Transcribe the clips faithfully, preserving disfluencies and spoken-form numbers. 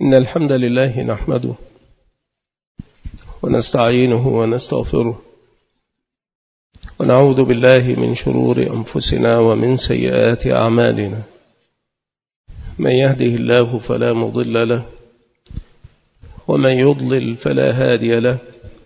إن الحمد لله نحمده ونستعينه ونستغفره ونعوذ بالله من شرور أنفسنا ومن سيئات أعمالنا. من يهده الله فلا مضل له ومن يضلل فلا هادي له،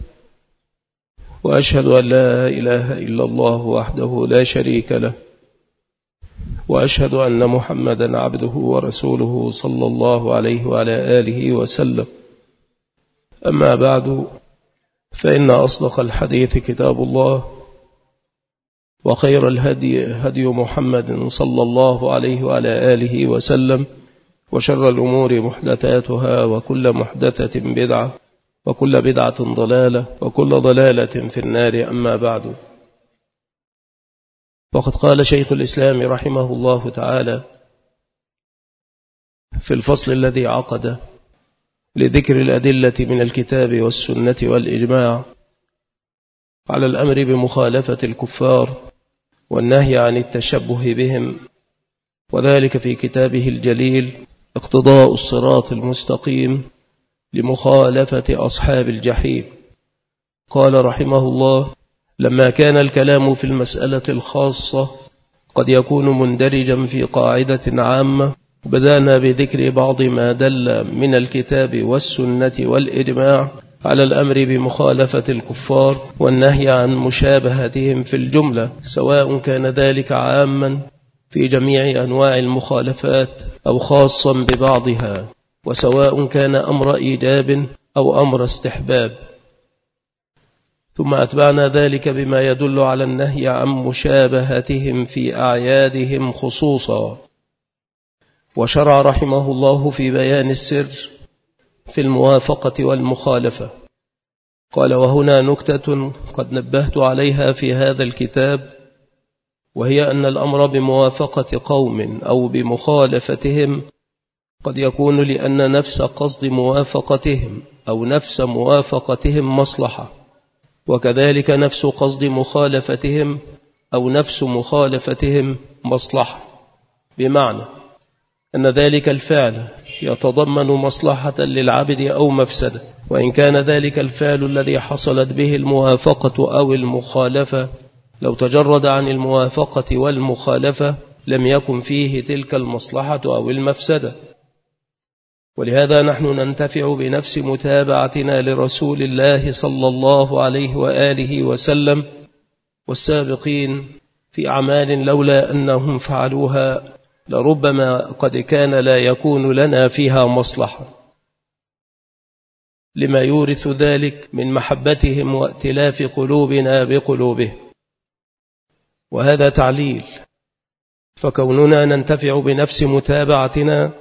وأشهد أن لا إله إلا الله وحده لا شريك له، وأشهد أن محمدا عبده ورسوله صلى الله عليه وعلى آله وسلم. أما بعد، فإن أصدق الحديث كتاب الله، وخير الهدي هدي محمد صلى الله عليه وعلى آله وسلم، وشر الأمور محدثاتها، وكل محدثة بدعة، وكل بدعة ضلالة، وكل ضلالة في النار. أما بعد، وقد قال شيخ الإسلام رحمه الله تعالى في الفصل الذي عقد لذكر الأدلة من الكتاب والسنة والإجماع على الأمر بمخالفة الكفار والنهي عن التشبه بهم، وذلك في كتابه الجليل اقتضاء الصراط المستقيم لمخالفة أصحاب الجحيم. قال رحمه الله: لما كان الكلام في المسألة الخاصة قد يكون مندرجا في قاعدة عامة، بدأنا بذكر بعض ما دل من الكتاب والسنة والإجماع على الأمر بمخالفة الكفار والنهي عن مشابهتهم في الجملة، سواء كان ذلك عاما في جميع أنواع المخالفات أو خاصا ببعضها، وسواء كان أمر إيجاب أو أمر استحباب. ثم أتبعنا ذلك بما يدل على النهي عن مشابهتهم في أعيادهم خصوصا. وشرع رحمه الله في بيان السر في الموافقة والمخالفة. قال: وهنا نكتة قد نبهت عليها في هذا الكتاب، وهي أن الأمر بموافقة قوم أو بمخالفتهم قد يكون لأن نفس قصد موافقتهم أو نفس موافقتهم مصلحة، وكذلك نفس قصد مخالفتهم أو نفس مخالفتهم مصلحة، بمعنى أن ذلك الفعل يتضمن مصلحة للعبد أو مفسدة، وإن كان ذلك الفعل الذي حصلت به الموافقة أو المخالفة لو تجرد عن الموافقة والمخالفة لم يكن فيه تلك المصلحة أو المفسدة. ولهذا نحن ننتفع بنفس متابعتنا لرسول الله صلى الله عليه وآله وسلم والسابقين في أعمال لولا أنهم فعلوها لربما قد كان لا يكون لنا فيها مصلحة، لما يورث ذلك من محبتهم وائتلاف قلوبنا بقلوبهم. وهذا تعليل، فكوننا ننتفع بنفس متابعتنا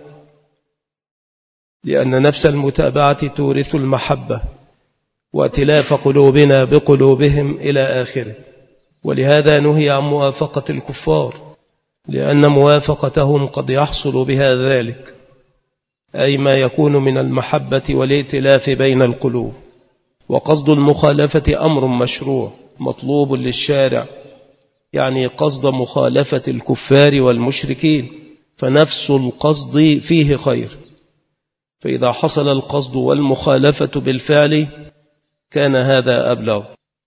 لأن نفس المتابعة تورث المحبة وائتلاف قلوبنا بقلوبهم إلى آخره. ولهذا نهي عن موافقة الكفار، لأن موافقتهم قد يحصل بها ذلك، أي ما يكون من المحبة والائتلاف بين القلوب. وقصد المخالفة أمر مشروع مطلوب للشارع، يعني قصد مخالفة الكفار والمشركين، فنفس القصد فيه خير، فإذا حصل القصد والمخالفة بالفعل كان هذا أبلغ.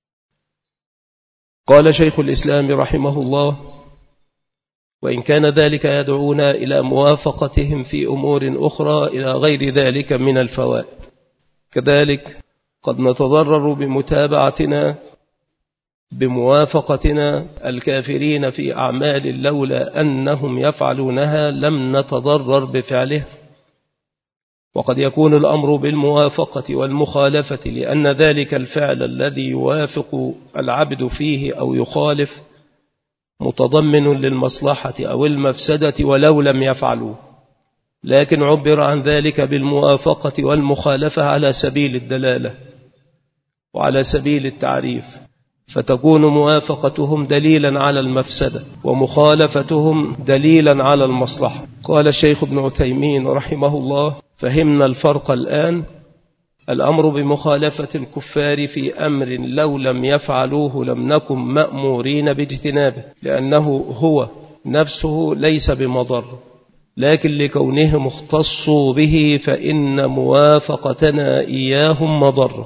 قال شيخ الإسلام رحمه الله: وإن كان ذلك يدعونا إلى موافقتهم في أمور أخرى إلى غير ذلك من الفوائد، كذلك قد نتضرر بمتابعتنا بموافقتنا الكافرين في أعمال لولا أنهم يفعلونها لم نتضرر بفعله. وقد يكون الأمر بالموافقة والمخالفة لأن ذلك الفعل الذي يوافق العبد فيه أو يخالف متضمن للمصلحة أو المفسدة ولو لم يفعلوا، لكن عبر عن ذلك بالموافقة والمخالفة على سبيل الدلالة وعلى سبيل التعريف، فتكون موافقتهم دليلا على المفسدة ومخالفتهم دليلا على المصلحة. قال الشيخ ابن عثيمين رحمه الله: فهمنا الفرق الآن. الأمر بمخالفة الكفار في أمر لو لم يفعلوه لم نكن مأمورين باجتنابه، لأنه هو نفسه ليس بمضر، لكن لكونهم اختصوا به فإن موافقتنا إياهم مضر.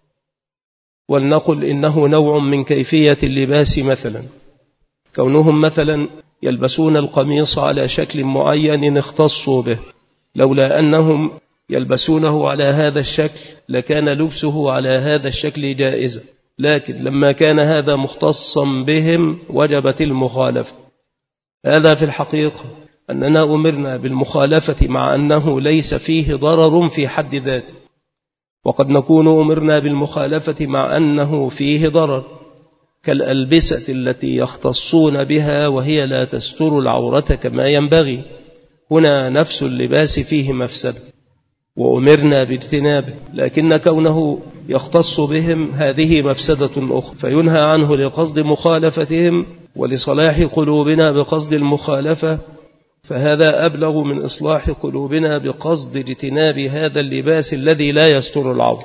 ولنقل إنه نوع من كيفية اللباس، مثلا كونهم مثلا يلبسون القميص على شكل معين اختصوا به، لولا أنهم يلبسونه على هذا الشكل لكان لبسه على هذا الشكل جائزا، لكن لما كان هذا مختصا بهم وجبت المخالفة. هذا في الحقيقة أننا أمرنا بالمخالفة مع أنه ليس فيه ضرر في حد ذاته، وقد نكون أمرنا بالمخالفة مع أنه فيه ضرر، كالألبسة التي يختصون بها وهي لا تستر العورة كما ينبغي. هنا نفس اللباس فيه مفسدة وأمرنا باجتنابه، لكن كونه يختص بهم هذه مفسدة أخرى فينهى عنه لقصد مخالفتهم ولصلاح قلوبنا بقصد المخالفة، فهذا أبلغ من إصلاح قلوبنا بقصد اجتناب هذا اللباس الذي لا يستر العورة،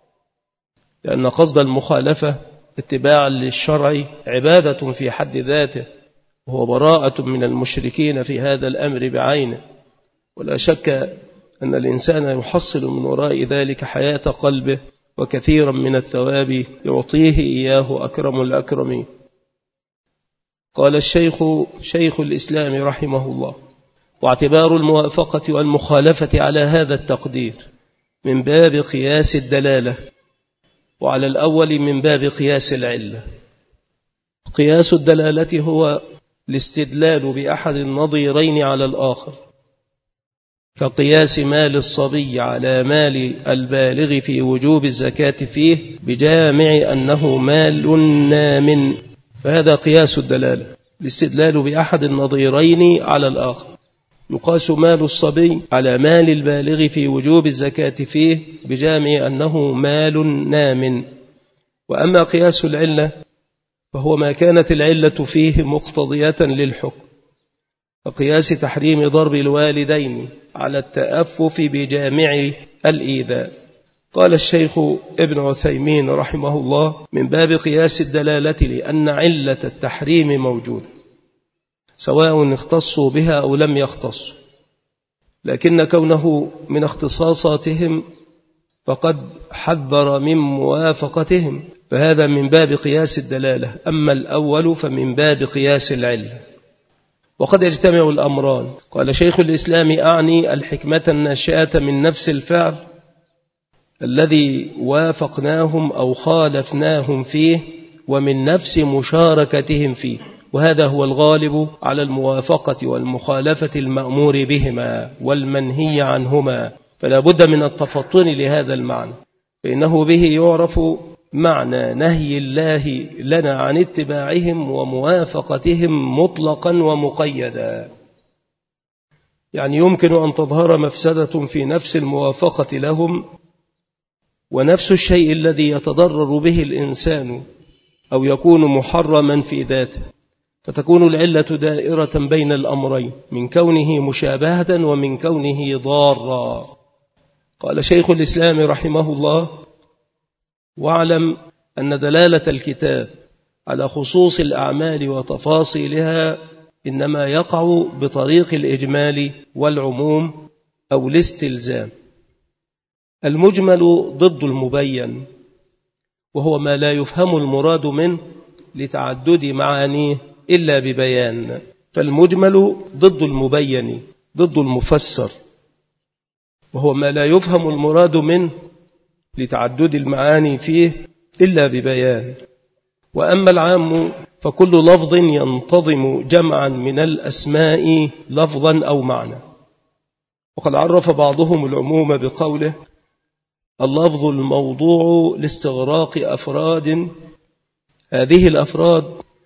لأن قصد المخالفة اتباعا للشرع عبادة في حد ذاته، وهو براءة من المشركين في هذا الأمر بعينه. ولا شك أن الإنسان يحصل من وراء ذلك حياة قلبه وكثيرا من الثواب يعطيه إياه أكرم الأكرمين. قال الشيخ شيخ الإسلام رحمه الله: واعتبار الموافقة والمخالفة على هذا التقدير من باب قياس الدلالة، وعلى الأول من باب قياس العلة. قياس الدلالة هو الاستدلال بأحد النظيرين على الآخر، كقياس مال الصبي على مال البالغ في وجوب الزكاة فيه بجامع أنه مال نام، فهذا قياس الدلالة، الاستدلال بأحد النظيرين على الآخر. يقاس مال الصبي على مال البالغ في وجوب الزكاة فيه بجامع أنه مال نام. وأما قياس العلة فهو ما كانت العلة فيه مقتضية للحكم، وقياس تحريم ضرب الوالدين على التأفف بجامع الإيذاء. قال الشيخ ابن عثيمين رحمه الله: من باب قياس الدلالة لأن علة التحريم موجودة سواء اختصوا بها أو لم يختصوا، لكن كونه من اختصاصاتهم فقد حذر من موافقتهم، فهذا من باب قياس الدلالة. أما الأول فمن باب قياس العلة. وقد يجتمع الأمران. قال شيخ الإسلام: أعني الحكمة الناشئة من نفس الفعل الذي وافقناهم أو خالفناهم فيه، ومن نفس مشاركتهم فيه، وهذا هو الغالب على الموافقة والمخالفة المأمور بهما والمنهي عنهما، فلا بد من التفطن لهذا المعنى، فإنه به يعرف معنى نهي الله لنا عن اتباعهم وموافقتهم مطلقا ومقيدا. يعني يمكن أن تظهر مفسدة في نفس الموافقة لهم، ونفس الشيء الذي يتضرر به الإنسان أو يكون محرما في ذاته، فتكون العلة دائرة بين الأمرين من كونه مشابهة ومن كونه ضارا. قال شيخ الإسلام رحمه الله: واعلم أن دلالة الكتاب على خصوص الأعمال وتفاصيلها إنما يقع بطريق الإجمال والعموم أو الاستلزام. المجمل ضد المبين، وهو ما لا يفهم المراد منه لتعدد معانيه إلا ببيان، فالمجمل ضد المبين ضد المفسر، وهو ما لا يفهم المراد منه لتعدد المعاني فيه إلا ببيان. وأما العام فكل لفظ ينتظم جمعا من الأسماء لفظا أو معنى. وقد عرف بعضهم العموم بقوله: اللفظ الموضوع لاستغراق أفراد، هذه الأفراد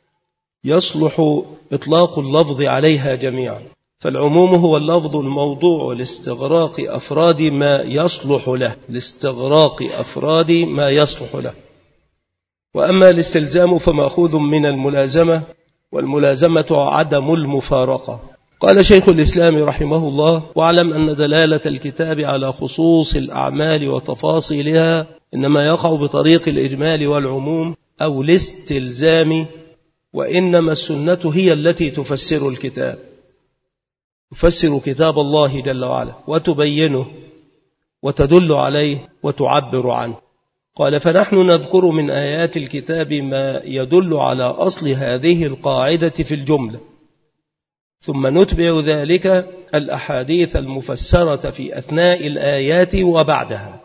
يصلح إطلاق اللفظ عليها جميعا، فالعموم هو اللفظ الموضوع لاستغراق أفراد ما يصلح له لاستغراق أفراد ما يصلح له. وأما الاستلزام فمأخوذ من الملازمة، والملازمة عدم المفارقة. قال شيخ الإسلام رحمه الله: واعلم أن دلالة الكتاب على خصوص الأعمال وتفاصيلها إنما يقع بطريق الإجمال والعموم أو الاستلزام، وإنما السنة هي التي تفسر الكتاب. تفسر كتاب الله جل وعلا وتبينه وتدل عليه وتعبر عنه. قال فنحن نذكر من آيات الكتاب ما يدل على أصل هذه القاعدة في الجملة، ثم نتبع ذلك الأحاديث المفسرة في أثناء الآيات وبعدها،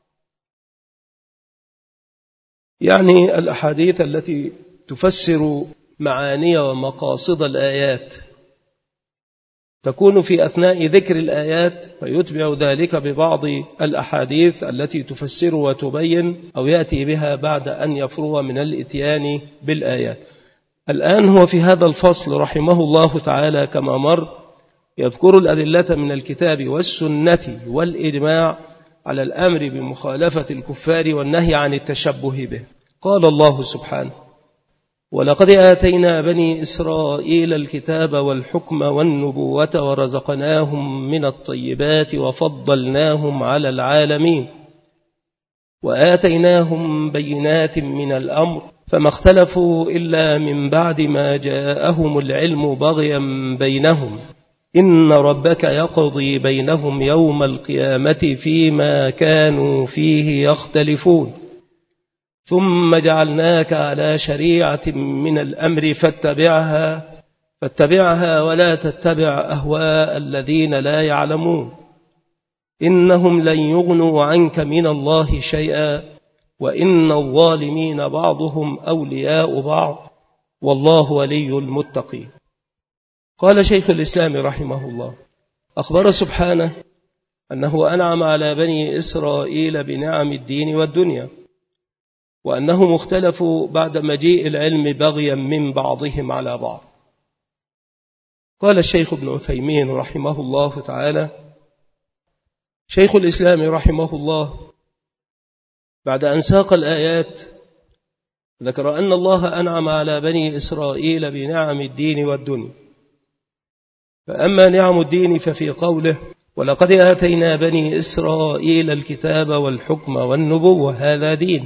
يعني الأحاديث التي تفسر معاني ومقاصد الآيات تكون في أثناء ذكر الآيات، فيتبع ذلك ببعض الأحاديث التي تفسر وتبين أو يأتي بها بعد أن يفرغ من الإتيان بالآيات. الآن هو في هذا الفصل رحمه الله تعالى كما مر يذكر الأدلة من الكتاب والسنة والإجماع على الأمر بمخالفة الكفار والنهي عن التشبه به. قال الله سبحانه ولقد آتينا بني إسرائيل الكتاب والحكم والنبوة ورزقناهم من الطيبات وفضلناهم على العالمين وآتيناهم بينات من الأمر فما اختلفوا إلا من بعد ما جاءهم العلم بغيا بينهم إن ربك يقضي بينهم يوم القيامة فيما كانوا فيه يختلفون ثم جعلناك على شريعة من الأمر فاتبعها فاتبعها ولا تتبع أهواء الذين لا يعلمون إنهم لن يغنوا عنك من الله شيئا وإن الظالمين بعضهم أولياء بعض والله ولي المتقين. قال شيخ الإسلام رحمه الله أخبر سبحانه أنه أنعم على بني إسرائيل بنعم الدين والدنيا، وأنهم اختلفوا بعد مجيء العلم بغيا من بعضهم على بعض. قال الشيخ ابن عثيمين رحمه الله تعالى شيخ الإسلام رحمه الله بعد أن ساق الآيات ذكر أن الله أنعم على بني إسرائيل بنعم الدين والدنيا، فأما نعم الدين ففي قوله ولقد آتينا بني إسرائيل الكتاب والحكم والنبوة هذا دين،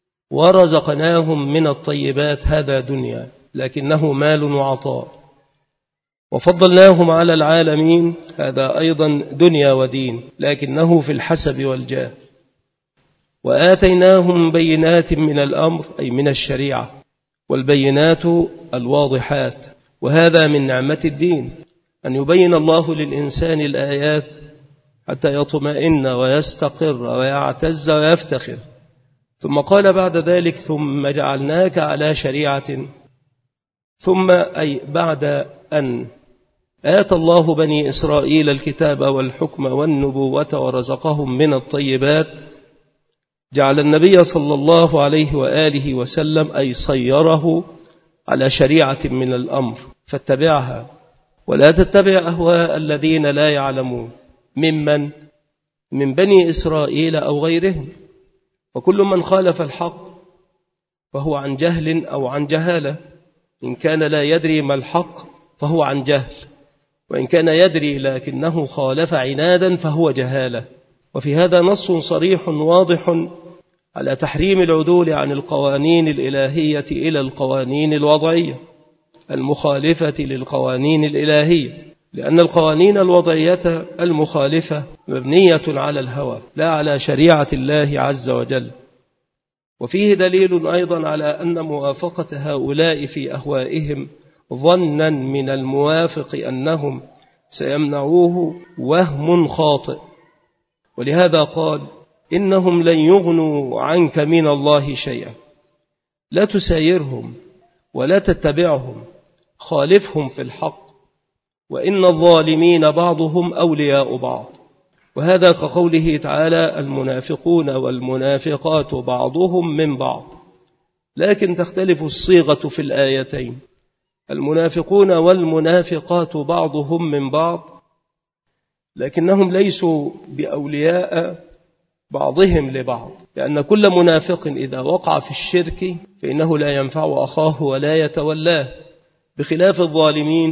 ورزقناهم من الطيبات هذا دنيا لكنه مال وعطاء، وفضلناهم على العالمين هذا أيضا دنيا ودين لكنه في الحسب والجاه، وآتيناهم بينات من الأمر أي من الشريعة، والبينات الواضحات، وهذا من نعمة الدين أن يبين الله للإنسان الآيات حتى يطمئن ويستقر ويعتز ويفتخر. ثم قال بعد ذلك ثم جعلناك على شريعة، ثم أي بعد أن آتى الله بني إسرائيل الكتاب والحكم والنبوة ورزقهم من الطيبات جعل النبي صلى الله عليه وآله وسلم أي صيره على شريعة من الأمر فاتبعها ولا تتبع أهواء الذين لا يعلمون ممن من بني إسرائيل أو غيرهم، وكل من خالف الحق فهو عن جهل أو عن جهالة، إن كان لا يدري ما الحق فهو عن جهل، وإن كان يدري لكنه خالف عنادا فهو جهالة. وفي هذا نص صريح واضح على تحريم العدول عن القوانين الإلهية إلى القوانين الوضعية المخالفة للقوانين الإلهية، لأن القوانين الوضعية المخالفة مبنية على الهوى لا على شريعة الله عز وجل. وفيه دليل أيضا على أن موافقة هؤلاء في أهوائهم ظنا من الموافق أنهم سيمنعوه وهم خاطئ، ولهذا قال إنهم لن يغنوا عنك من الله شيئا، لا تسايرهم ولا تتبعهم، خالفهم في الحق، وإن الظالمين بعضهم أولياء بعض. وهذا كقوله تعالى المنافقون والمنافقات بعضهم من بعض، لكن تختلف الصيغة في الآيتين، المنافقون والمنافقات بعضهم من بعض، لكنهم ليسوا بأولياء بعضهم لبعض، لأن كل منافق إذا وقع في الشرك فإنه لا ينفع أخاه ولا يتولاه، بخلاف الظالمين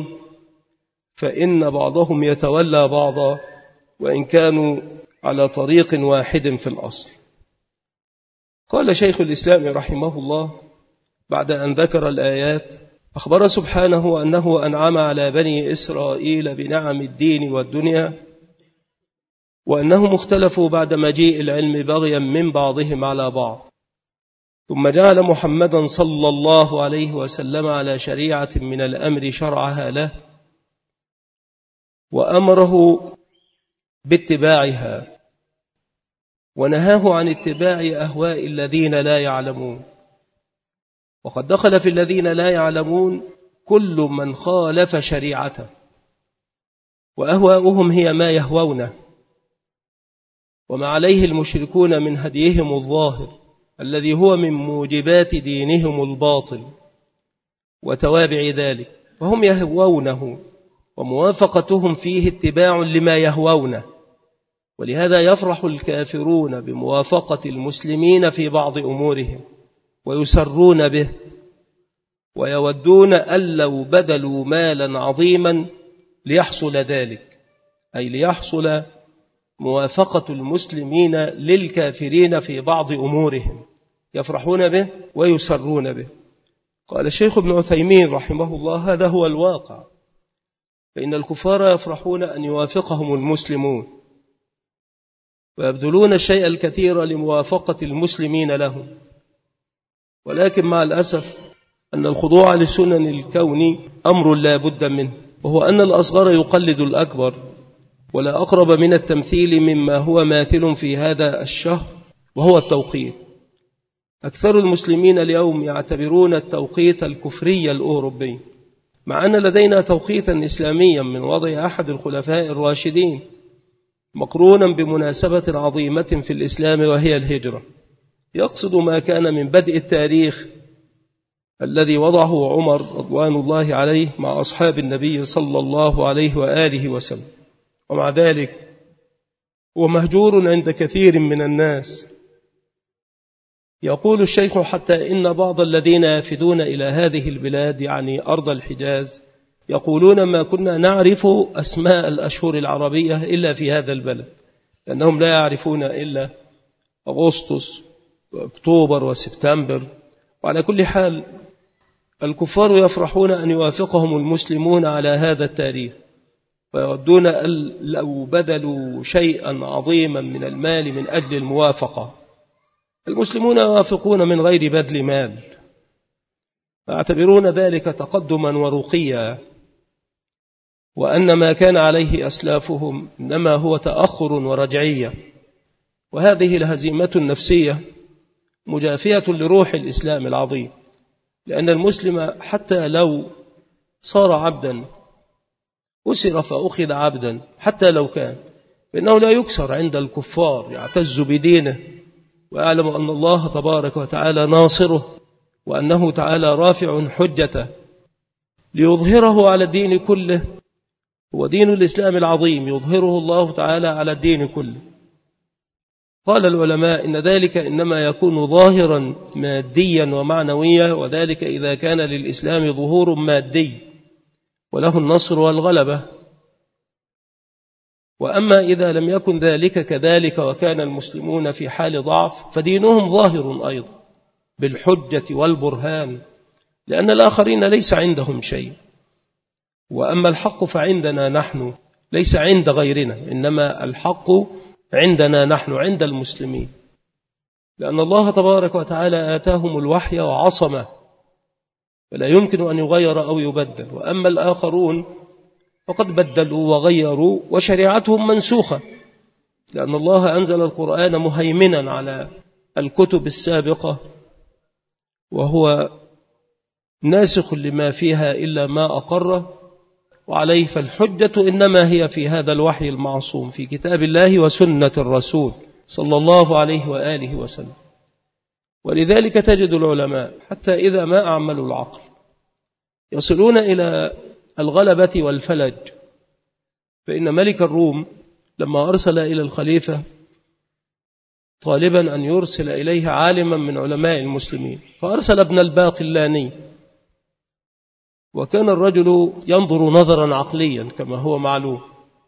فإن بعضهم يتولى بعضا وإن كانوا على طريق واحد في الأصل. قال شيخ الإسلام رحمه الله بعد أن ذكر الآيات أخبر سبحانه أنه أنعم على بني إسرائيل بنعم الدين والدنيا، وأنهم اختلفوا بعد مجيء العلم بغيا من بعضهم على بعض، ثم جعل محمدا صلى الله عليه وسلم على شريعة من الأمر شرعها له، وأمره باتباعها، ونهاه عن اتباع أهواء الذين لا يعلمون. وقد دخل في الذين لا يعلمون كل من خالف شريعته، وأهواؤهم هي ما يهوونه، وما عليه المشركون من هديهم الظاهر الذي هو من موجبات دينهم الباطل وتوابع ذلك، فهم يهوونه، وموافقتهم فيه اتباع لما يهوونه. ولهذا يفرح الكافرون بموافقة المسلمين في بعض أمورهم ويسرون به، ويودون أن لو بذلوا مالا عظيما ليحصل ذلك، أي ليحصل موافقة المسلمين للكافرين في بعض أمورهم، يفرحون به ويسرون به. قال الشيخ ابن عثيمين رحمه الله: هذا هو الواقع، فإن الكفار يفرحون أن يوافقهم المسلمون، ويبذلون الشيء الكثير لموافقة المسلمين لهم، ولكن مع الأسف أن الخضوع لسنن الكون أمر لا بد منه، وهو أن الأصغر يقلد الأكبر، ولا أقرب من التمثيل مما هو ماثل في هذا الشهر، وهو التوقيت. أكثر المسلمين اليوم يعتبرون التوقيت الكفري الأوروبي، مع أن لدينا توقيتا إسلاميا من وضع أحد الخلفاء الراشدين مقرونا بمناسبة عظيمة في الإسلام، وهي الهجرة، يقصد ما كان من بدء التاريخ الذي وضعه عمر رضوان الله عليه مع أصحاب النبي صلى الله عليه وآله وسلم. ومع ذلك هو مهجور عند كثير من الناس. يقول الشيخ: حتى إن بعض الذين يفدون إلى هذه البلاد، يعني أرض الحجاز، يقولون ما كنا نعرف أسماء الأشهر العربية إلا في هذا البلد، لأنهم لا يعرفون إلا أغسطس وأكتوبر وسبتمبر. وعلى كل حال الكفار يفرحون أن يوافقهم المسلمون على هذا التاريخ، ويودون أن لو بذلوا شيئا عظيما من المال من أجل الموافقة. المسلمون يوافقون من غير بذل مال، يعتبرون ذلك تقدما ورقيا، وأن ما كان عليه أسلافهم إنما هو تأخر ورجعية. وهذه الهزيمة النفسية مجافية لروح الإسلام العظيم، لأن المسلم حتى لو صار عبدا أسر فأخذ عبدا، حتى لو كان، فإنه لا يكسر عند الكفار، يعتز بدينه ويعلم أن الله تبارك وتعالى ناصره، وأنه تعالى رافع حجته ليظهره على الدين كله. هو دين الإسلام العظيم يظهره الله تعالى على الدين كله. قال العلماء إن ذلك إنما يكون ظاهرا ماديا ومعنويا، وذلك إذا كان للإسلام ظهور مادي وله النصر والغلبة. وأما إذا لم يكن ذلك كذلك وكان المسلمون في حال ضعف، فدينهم ظاهر أيضا بالحجة والبرهان، لأن الآخرين ليس عندهم شيء. وأما الحق فعندنا نحن، ليس عند غيرنا، إنما الحق عندنا نحن، عند المسلمين، لأن الله تبارك وتعالى آتاهم الوحي وعصمه، فلا يمكن أن يغير أو يبدل. وأما الآخرون فقد بدلوا وغيروا، وشريعتهم منسوخة، لأن الله أنزل القرآن مهيمنا على الكتب السابقة، وهو ناسخ لما فيها إلا ما أقره وعليه. فالحجة إنما هي في هذا الوحي المعصوم في كتاب الله وسنة الرسول صلى الله عليه وآله وسلم. ولذلك تجد العلماء حتى إذا ما أعملوا العقل يصلون إلى الغلبة والفلج. فإن ملك الروم لما أرسل إلى الخليفة طالبا أن يرسل إليه عالما من علماء المسلمين، فأرسل ابن الباقلاني، وكان الرجل ينظر نظرا عقليا كما هو معلوم.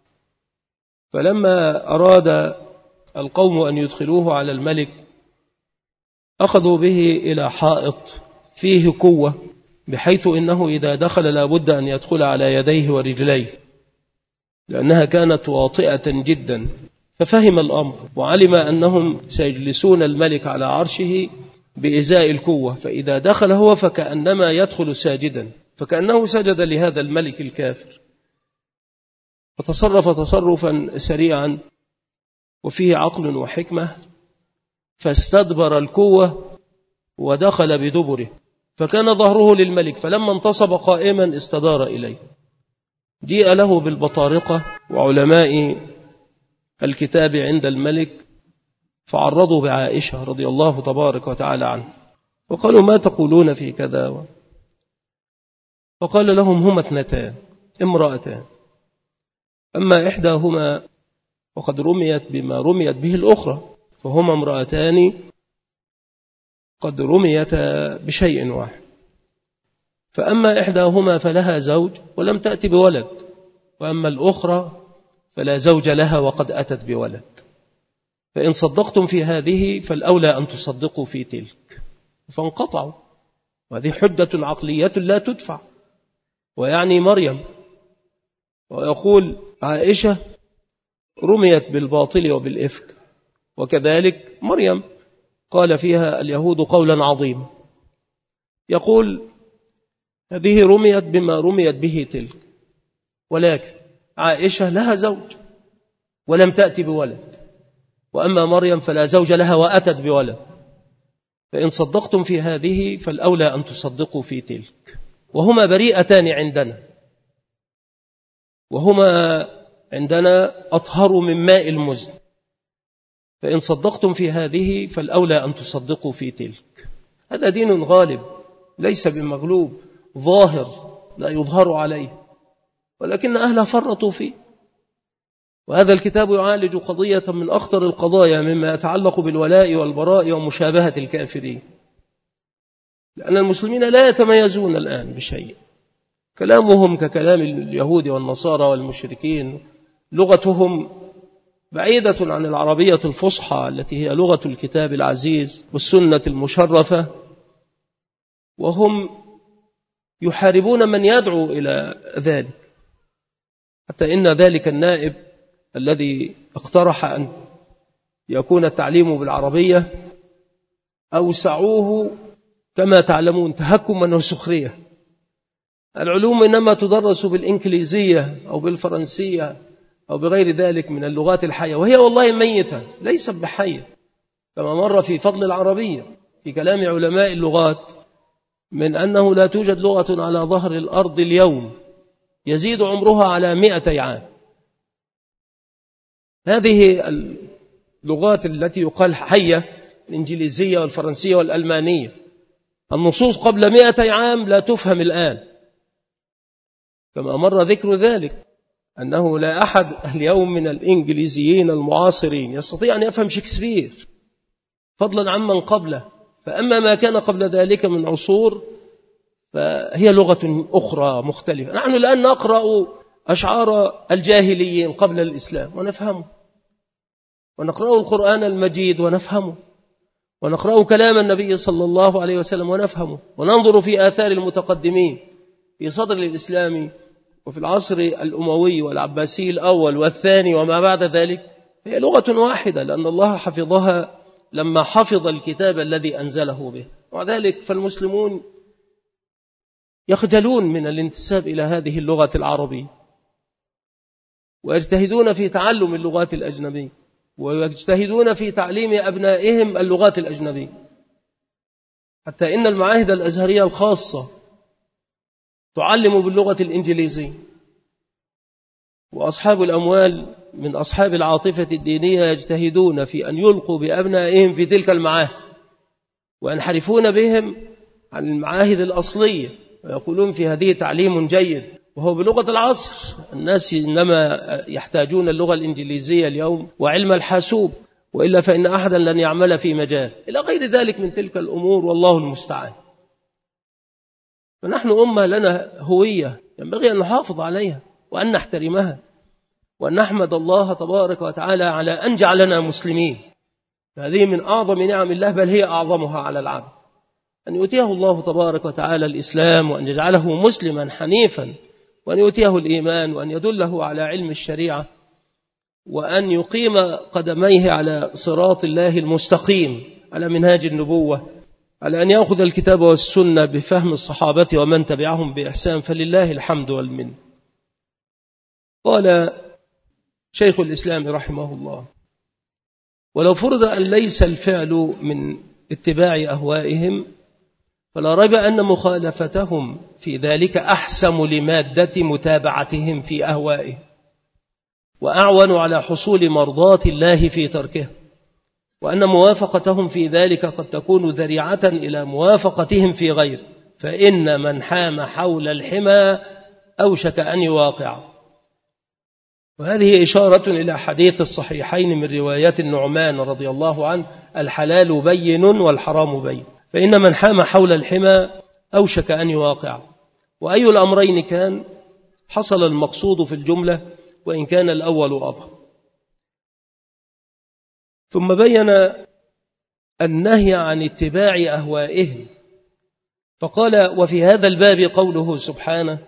فلما أراد القوم أن يدخلوه على الملك أخذوا به إلى حائط فيه قوة بحيث إنه إذا دخل لابد أن يدخل على يديه ورجليه، لأنها كانت واطئة جدا. ففهم الأمر وعلم أنهم سيجلسون الملك على عرشه بإزاء الكوة، فإذا دخل هو فكأنما يدخل ساجدا، فكأنه سجد لهذا الملك الكافر. فتصرف تصرفا سريعا وفيه عقل وحكمة، فاستدبر الكوة ودخل بدبره، فكان ظهره للملك، فلما انتصب قائما استدار إليه. جيء له بالبطارقة وعلماء الكتاب عند الملك، فعرضوا بعائشة رضي الله تبارك وتعالى عنه، وقالوا ما تقولون في كذا؟ فقال لهم هما اثنتان امرأتان، أما إحداهما وقد رميت بما رميت به الأخرى، فهما امرأتان قد رميتا بشيء واحد. فأما إحداهما فلها زوج ولم تأتي بولد، وأما الأخرى فلا زوج لها وقد أتت بولد، فإن صدقتم في هذه فالأولى أن تصدقوا في تلك. فانقطعوا، وهذه حجة عقلية لا تدفع. ويعني مريم، ويقول عائشة رميت بالباطل وبالإفك، وكذلك مريم قال فيها اليهود قولا عظيما. يقول هذه رميت بما رميت به تلك، ولكن عائشة لها زوج ولم تأتي بولد، وأما مريم فلا زوج لها وأتت بولد، فإن صدقتم في هذه فالأولى أن تصدقوا في تلك. وهما بريئتان عندنا، وهما عندنا أطهر من ماء المزن، فإن صدقتم في هذه فالأولى أن تصدقوا في تلك. هذا دين غالب ليس بمغلوب ظاهر لا يظهر عليه، ولكن أهله فرطوا فيه. وهذا الكتاب يعالج قضية من أخطر القضايا مما يتعلق بالولاء والبراء ومشابهة الكافرين، لأن المسلمين لا يتميزون الآن بشيء، كلامهم ككلام اليهود والنصارى والمشركين، لغتهم بعيدة عن العربية الفصحى التي هي لغة الكتاب العزيز والسنة المشرفة، وهم يحاربون من يدعو إلى ذلك، حتى إن ذلك النائب الذي اقترح أن يكون التعليم بالعربية أوسعوه كما تعلمون تهكما وسخرية. العلوم إنما تدرس بالإنكليزية أو بالفرنسية أو بغير ذلك من اللغات الحية، وهي والله ميتة ليست بحية، كما مر في فضل العربية في كلام علماء اللغات من أنه لا توجد لغة على ظهر الأرض اليوم يزيد عمرها على مئة عام. هذه اللغات التي يقال حية، الإنجليزية والفرنسية والألمانية، النصوص قبل مئة عام لا تفهم الآن، كما مر ذكر ذلك أنه لا أحد اليوم من الإنجليزيين المعاصرين يستطيع أن يفهم شكسبير فضلا عمن قبله، فأما ما كان قبل ذلك من عصور فهي لغة أخرى مختلفة. نحن الآن نقرأ أشعار الجاهليين قبل الإسلام ونفهمه، ونقرأ القرآن المجيد ونفهمه، ونقرأ كلام النبي صلى الله عليه وسلم ونفهمه، وننظر في آثار المتقدمين في صدر الإسلام وفي العصر الأموي والعباسي الأول والثاني وما بعد ذلك. هي لغة واحدة لأن الله حفظها لما حفظ الكتاب الذي أنزله به. وذلك فالمسلمون يخجلون من الانتساب إلى هذه اللغة العربية، ويجتهدون في تعلم اللغات الأجنبية، ويجتهدون في تعليم أبنائهم اللغات الأجنبية، حتى إن المعاهد الأزهرية الخاصة تعلم باللغة الإنجليزية، وأصحاب الأموال من أصحاب العاطفة الدينية يجتهدون في أن يلقوا بأبنائهم في تلك المعاهد، وينحرفون بهم عن المعاهد الأصلية ويقولون في هذه تعليم جيد وهو بلغة العصر. الناس إنما يحتاجون اللغة الإنجليزية اليوم وعلم الحاسوب، وإلا فإن أحدا لن يعمل في مجال إلى غير ذلك من تلك الأمور، والله المستعان. فنحن أمة لنا هوية ينبغي أن نحافظ عليها وأن نحترمها، وأن نحمد الله تبارك وتعالى على أن جعلنا مسلمين. هذه من أعظم نعم الله، بل هي أعظمها على العبد، أن يؤتيه الله تبارك وتعالى الإسلام، وأن يجعله مسلما حنيفا، وأن يؤتيه الإيمان، وأن يدله على علم الشريعة، وأن يقيم قدميه على صراط الله المستقيم، على منهاج النبوة، على أن يأخذ الكتاب والسنة بفهم الصحابة ومن تبعهم بإحسان، فلله الحمد والمن. قال شيخ الإسلام رحمه الله: ولو فرض أن ليس الفعل من اتباع أهوائهم، فلا ريب أن مخالفتهم في ذلك أحسم لمادة متابعتهم في أهوائهم، وأعون على حصول مرضاة الله في تركه، وأن موافقتهم في ذلك قد تكون ذريعة إلى موافقتهم في غيره، فإن من حام حول الحمى أوشك أن يواقع. وهذه إشارة إلى حديث الصحيحين من رواية النعمان رضي الله عنه: الحلال بين والحرام بين، فإن من حام حول الحمى أوشك أن يواقع. وأي الأمرين كان حصل المقصود في الجملة، وإن كان الأول أظهر. ثم بين النهي عن اتباع أهوائهم، فقال: وفي هذا الباب قوله سبحانه: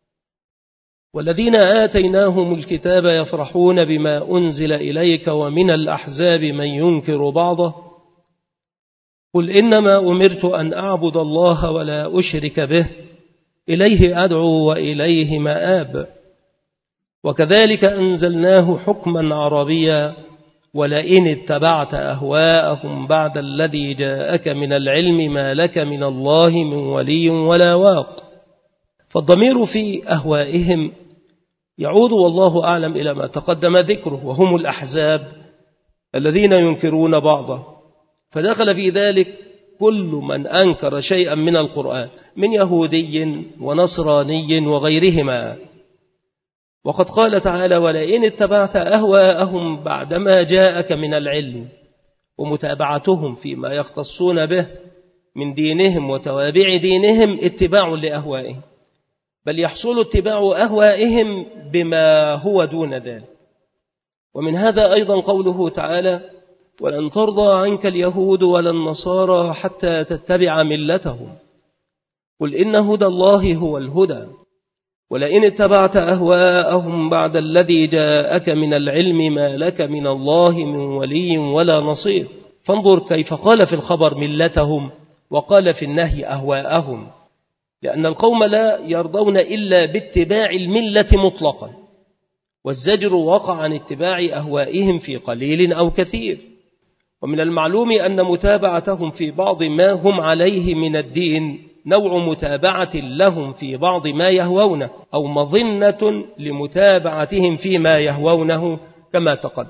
والذين آتيناهم الكتاب يفرحون بما أنزل إليك ومن الأحزاب من ينكر بعضه قل إنما أمرت أن أعبد الله ولا أشرك به إليه أدعو وإليه مآب. وكذلك أنزلناه حكما عربيا ولئن اتبعت أهواءهم بعد الذي جاءك من العلم ما لك من الله من ولي ولا واق. فالضمير في أهوائهم يعود والله أعلم إلى ما تقدم ذكره، وهم الأحزاب الذين ينكرون بعضه، فدخل في ذلك كل من أنكر شيئا من القرآن من يهودي ونصراني وغيرهما. وقد قال تعالى: ولئن اتبعت أهواءهم بعدما جاءك من العلم، ومتابعتهم فيما يختصون به من دينهم وتوابع دينهم اتباع لأهوائهم، بل يحصل اتباع أهوائهم بما هو دون ذلك. ومن هذا أيضا قوله تعالى: ولن ترضى عنك اليهود ولا النصارى حتى تتبع ملتهم قل إن هدى الله هو الهدى ولئن اتبعت أهواءهم بعد الذي جاءك من العلم ما لك من الله من ولي ولا نصير. فانظر كيف قال في الخبر ملتهم وقال في النهي أهواءهم، لأن القوم لا يرضون إلا باتباع الملة مطلقا، والزجر وقع عن اتباع أهوائهم في قليل أو كثير. ومن المعلوم أن متابعتهم في بعض ما هم عليه من الدين نوع متابعة لهم في بعض ما يهوونه، أو مظنة لمتابعتهم فيما يهوونه كما تقدم.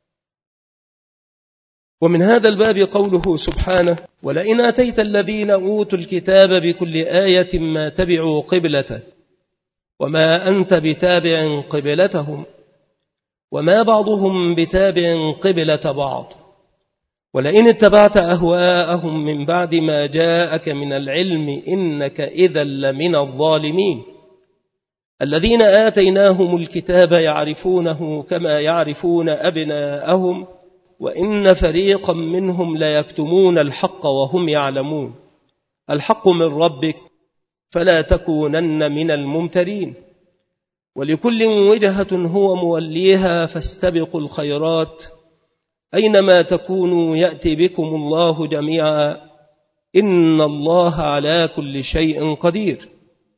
ومن هذا الباب قوله سبحانه: ولئن أتيت الذين أوتوا الكتاب بكل آية ما تبعوا قبلته وما أنت بتابع قبلتهم وما بعضهم بتابع قبلة بعض ولئن اتبعت أهواءهم من بعد ما جاءك من العلم إنك إذا لمن الظالمين. الذين آتيناهم الكتاب يعرفونه كما يعرفون أبناءهم وإن فريقا منهم ليكتمون الحق وهم يعلمون. الحق من ربك فلا تكونن من الممترين. ولكل وجهة هو موليها فاستبقوا الخيرات أينما تكونوا يأتي بكم الله جميعا إن الله على كل شيء قدير.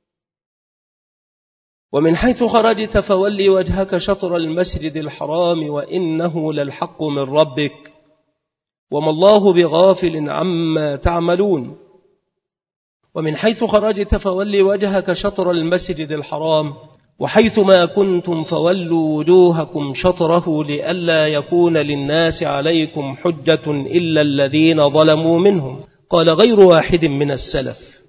ومن حيث خرجت فولي وجهك شطر المسجد الحرام وإنه للحق من ربك وما الله بغافل عما تعملون. ومن حيث خرجت فولي وجهك شطر المسجد الحرام وحيث ما كنتم فولوا وجوهكم شطره لئلا يكون للناس عليكم حجة إلا الذين ظلموا منهم. قال غير واحد من السلف.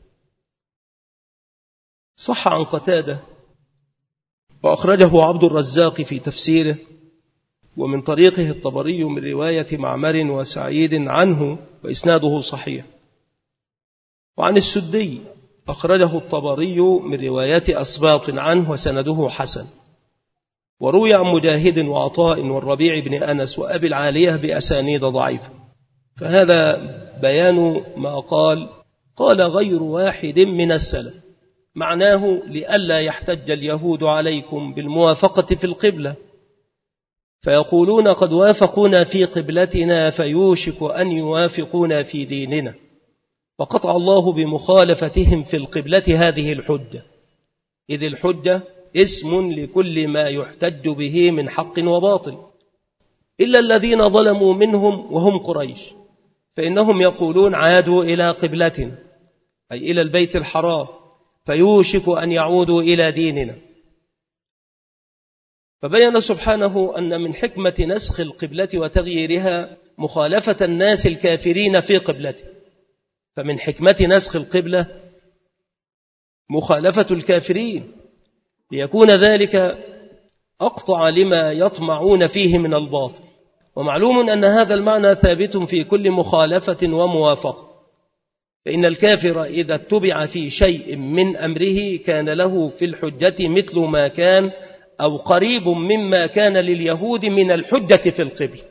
صح عن قتادة وأخرجه عبد الرزاق في تفسيره ومن طريقه الطبري من رواية معمر وسعيد عنه وإسناده صحيح. وعن السدي أخرجه الطبري من روايات أسباط عنه وسنده حسن. وروي عن مجاهد وعطاء والربيع بن أنس وأبي العالية بأسانيد ضعيفة. فهذا بيان ما قال قال غير واحد من السلف، معناه لئلا يحتج اليهود عليكم بالموافقة في القبلة فيقولون قد وافقونا في قبلتنا فيوشك أن يوافقونا في ديننا، وقطع الله بمخالفتهم في القبلة هذه الحجة، إذ الحجة اسم لكل ما يحتج به من حق وباطل، إلا الذين ظلموا منهم وهم قريش، فإنهم يقولون عادوا إلى قبلتنا أي إلى البيت الحرام فيوشك أن يعودوا إلى ديننا. فبين سبحانه أن من حكمة نسخ القبلة وتغييرها مخالفة الناس الكافرين في قبلته، فمن حكمة نسخ القبلة مخالفة الكافرين ليكون ذلك أقطع لما يطمعون فيه من الباطل، ومعلوم أن هذا المعنى ثابت في كل مخالفة وموافقة، فإن الكافر إذا اتبع في شيء من أمره كان له في الحجة مثل ما كان أو قريب مما كان لليهود من الحجة في القبلة.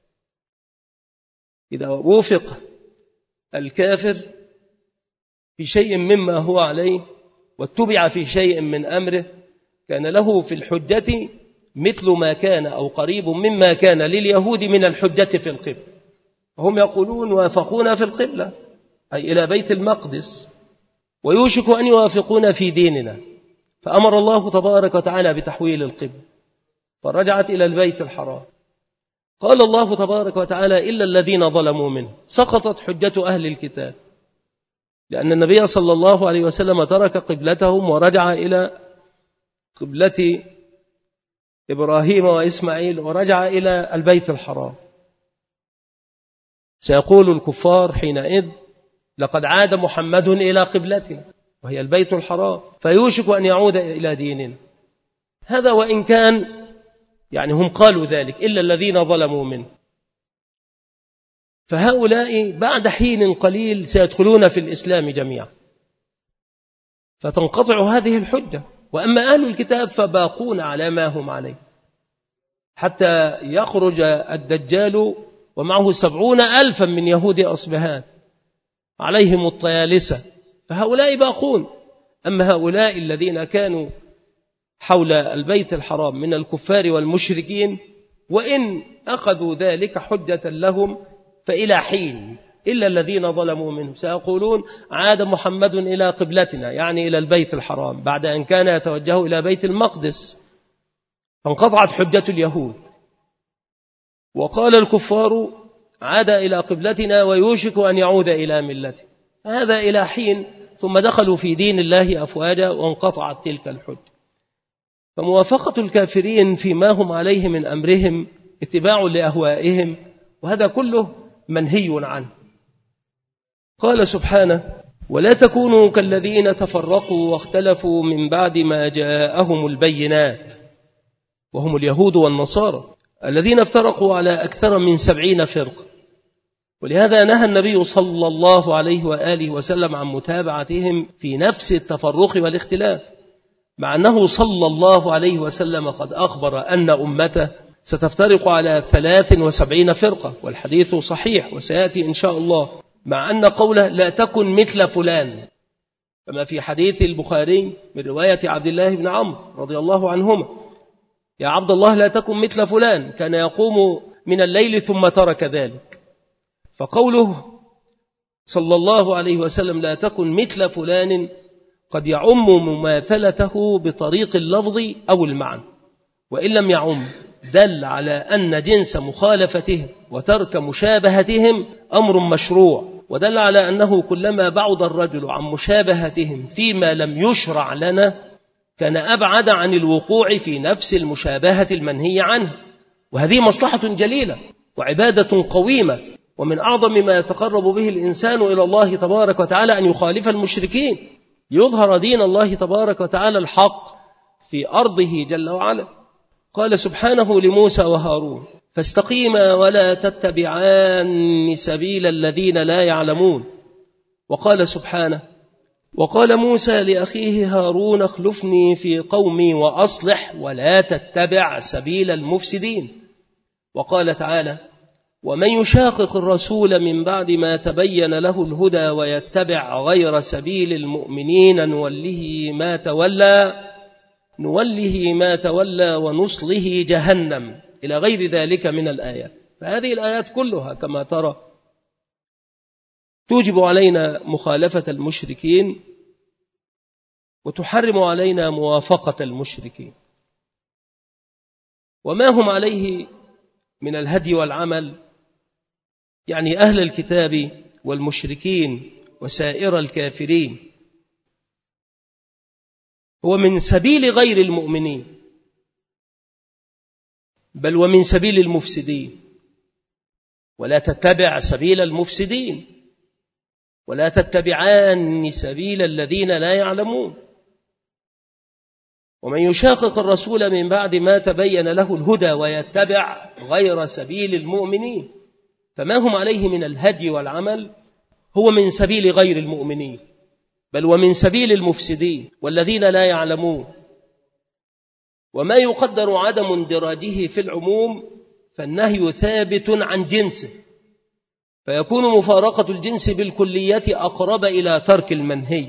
إذا وفق الكافر في شيء مما هو عليه واتبع في شيء من أمره كان له في الحجة مثل ما كان أو قريب مما كان لليهود من الحجة في القبلة. هم يقولون وافقونا في القبلة أي إلى بيت المقدس، ويوشك أن يوافقون في ديننا، فأمر الله تبارك وتعالى بتحويل القبلة فرجعت إلى البيت الحرام. قال الله تبارك وتعالى إلا الذين ظلموا منه، سقطت حجة أهل الكتاب، لأن النبي صلى الله عليه وسلم ترك قبلتهم ورجع إلى قبلة إبراهيم وإسماعيل ورجع إلى البيت الحرام. سيقول الكفار حينئذ لقد عاد محمد إلى قبلتنا وهي البيت الحرام فيوشك أن يعود إلى ديننا. هذا وإن كان يعني هم قالوا ذلك إلا الذين ظلموا منه، فهؤلاء بعد حين قليل سيدخلون في الإسلام جميعا فتنقطع هذه الحجة. وأما أهل الكتاب فباقون على ما هم عليه حتى يخرج الدجال ومعه سبعون ألفا من يهود أصبهان عليهم الطيالسة، فهؤلاء باقون. أما هؤلاء الذين كانوا حول البيت الحرام من الكفار والمشركين وإن أخذوا ذلك حجة لهم فإلى حين، إلا الذين ظلموا منهم سيقولون عاد محمد إلى قبلتنا يعني إلى البيت الحرام بعد أن كان يتوجه إلى بيت المقدس، فانقطعت حجة اليهود. وقال الكفار عاد إلى قبلتنا ويوشك أن يعود إلى ملته، هذا إلى حين، ثم دخلوا في دين الله أفواجا وانقطعت تلك الحجة. فموافقة الكافرين فيما هم عليه من أمرهم اتباع لأهوائهم، وهذا كله منهي عنه. قال سبحانه ولا تكونوا كالذين تفرقوا واختلفوا من بعد ما جاءهم البينات، وهم اليهود والنصارى الذين افترقوا على أكثر من سبعين فرقة. ولهذا نهى النبي صلى الله عليه وآله وسلم عن متابعتهم في نفس التفرق والاختلاف، مع أنه صلى الله عليه وسلم قد أخبر أن أمته ستفترق على ثلاث وسبعين فرقة، والحديث صحيح وسيأتي إن شاء الله، مع أن قوله لا تكن مثل فلان كما في حديث البخاري من رواية عبد الله بن عمرو رضي الله عنهما يا عبد الله لا تكن مثل فلان كان يقوم من الليل ثم ترك ذلك. فقوله صلى الله عليه وسلم لا تكن مثل فلان قد يعم مماثلته بطريق اللفظ أو المعنى، وإن لم يعم دل على أن جنس مخالفتهم وترك مشابهتهم أمر مشروع، ودل على أنه كلما بعد الرجل عن مشابهتهم فيما لم يشرع لنا كان أبعد عن الوقوع في نفس المشابهة المنهي عنه، وهذه مصلحة جليلة وعبادة قويمة، ومن أعظم ما يتقرب به الإنسان إلى الله تبارك وتعالى أن يخالف المشركين يظهر دين الله تبارك وتعالى الحق في أرضه جل وعلا. قال سبحانه لموسى وهارون فاستقيما ولا تتبعان سبيل الذين لا يعلمون. وقال سبحانه وقال موسى لأخيه هارون اخلفني في قومي وأصلح ولا تتبع سبيل المفسدين. وقال تعالى ومن يشاقق الرسول من بعد ما تبين له الهدى ويتبع غير سبيل المؤمنين نوله ما تولى نوله ما تولى ونصله جهنم إلى غير ذلك من الآيات. فهذه الآيات كلها كما ترى توجب علينا مخالفة المشركين وتحرم علينا موافقة المشركين. وما هم عليه من الهدي والعمل، يعني أهل الكتاب والمشركين وسائر الكافرين، هو من سبيل غير المؤمنين، بل ومن سبيل المفسدين. ولا تتبع سبيل المفسدين ولا تتبعان سبيل الذين لا يعلمون. ومن يشاقق الرسول من بعد ما تبين له الهدى ويتبع غير سبيل المؤمنين، فما هم عليه من الهدي والعمل هو من سبيل غير المؤمنين، بل ومن سبيل المفسدين والذين لا يعلمون. وما يقدر عدم اندراجه في العموم فالنهي ثابت عن جنسه، فيكون مفارقة الجنس بالكلية أقرب إلى ترك المنهي،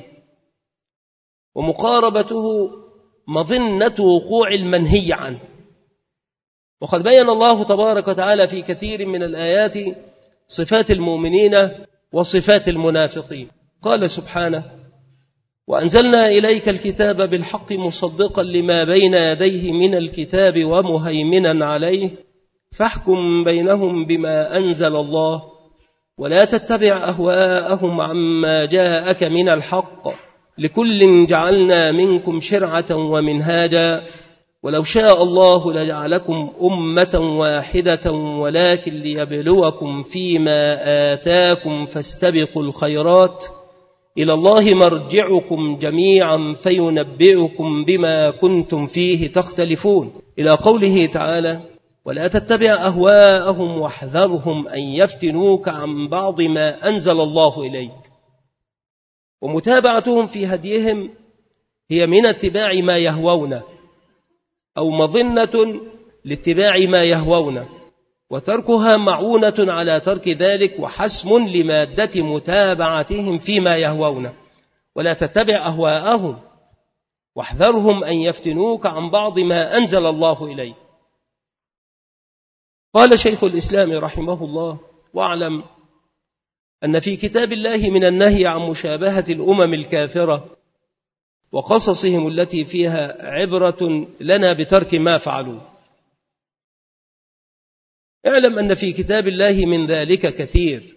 ومقاربته مظنة وقوع المنهي عنه. وقد بين الله تبارك وتعالى في كثير من الآيات صفات المؤمنين وصفات المنافقين. قال سبحانه: وأنزلنا إليك الكتاب بالحق مصدقا لما بين يديه من الكتاب ومهيمنا عليه فاحكم بينهم بما أنزل الله ولا تتبع أهواءهم عما جاءك من الحق لكل جعلنا منكم شرعة ومنهاجا ولو شاء الله لجعلكم أمة واحدة ولكن ليبلوكم فيما آتاكم فاستبقوا الخيرات إلى الله مرجعكم جميعا فينبئكم بما كنتم فيه تختلفون، إلى قوله تعالى: ولا تتبع أهواءهم واحذرهم أن يفتنوك عن بعض ما أنزل الله إليك. ومتابعتهم في هديهم هي من اتباع ما يهوون أو مظنة لاتباع ما يهوون، وتركها معونة على ترك ذلك وحسم لمادة متابعتهم فيما يهوون. ولا تتبع أهواءهم واحذرهم أن يفتنوك عن بعض ما أنزل الله إليك. قال شيخ الإسلام رحمه الله: واعلم أن في كتاب الله من النهي عن مشابهة الأمم الكافرة وقصصهم التي فيها عبرة لنا بترك ما فعلوا. اعلم أن في كتاب الله من ذلك كثير،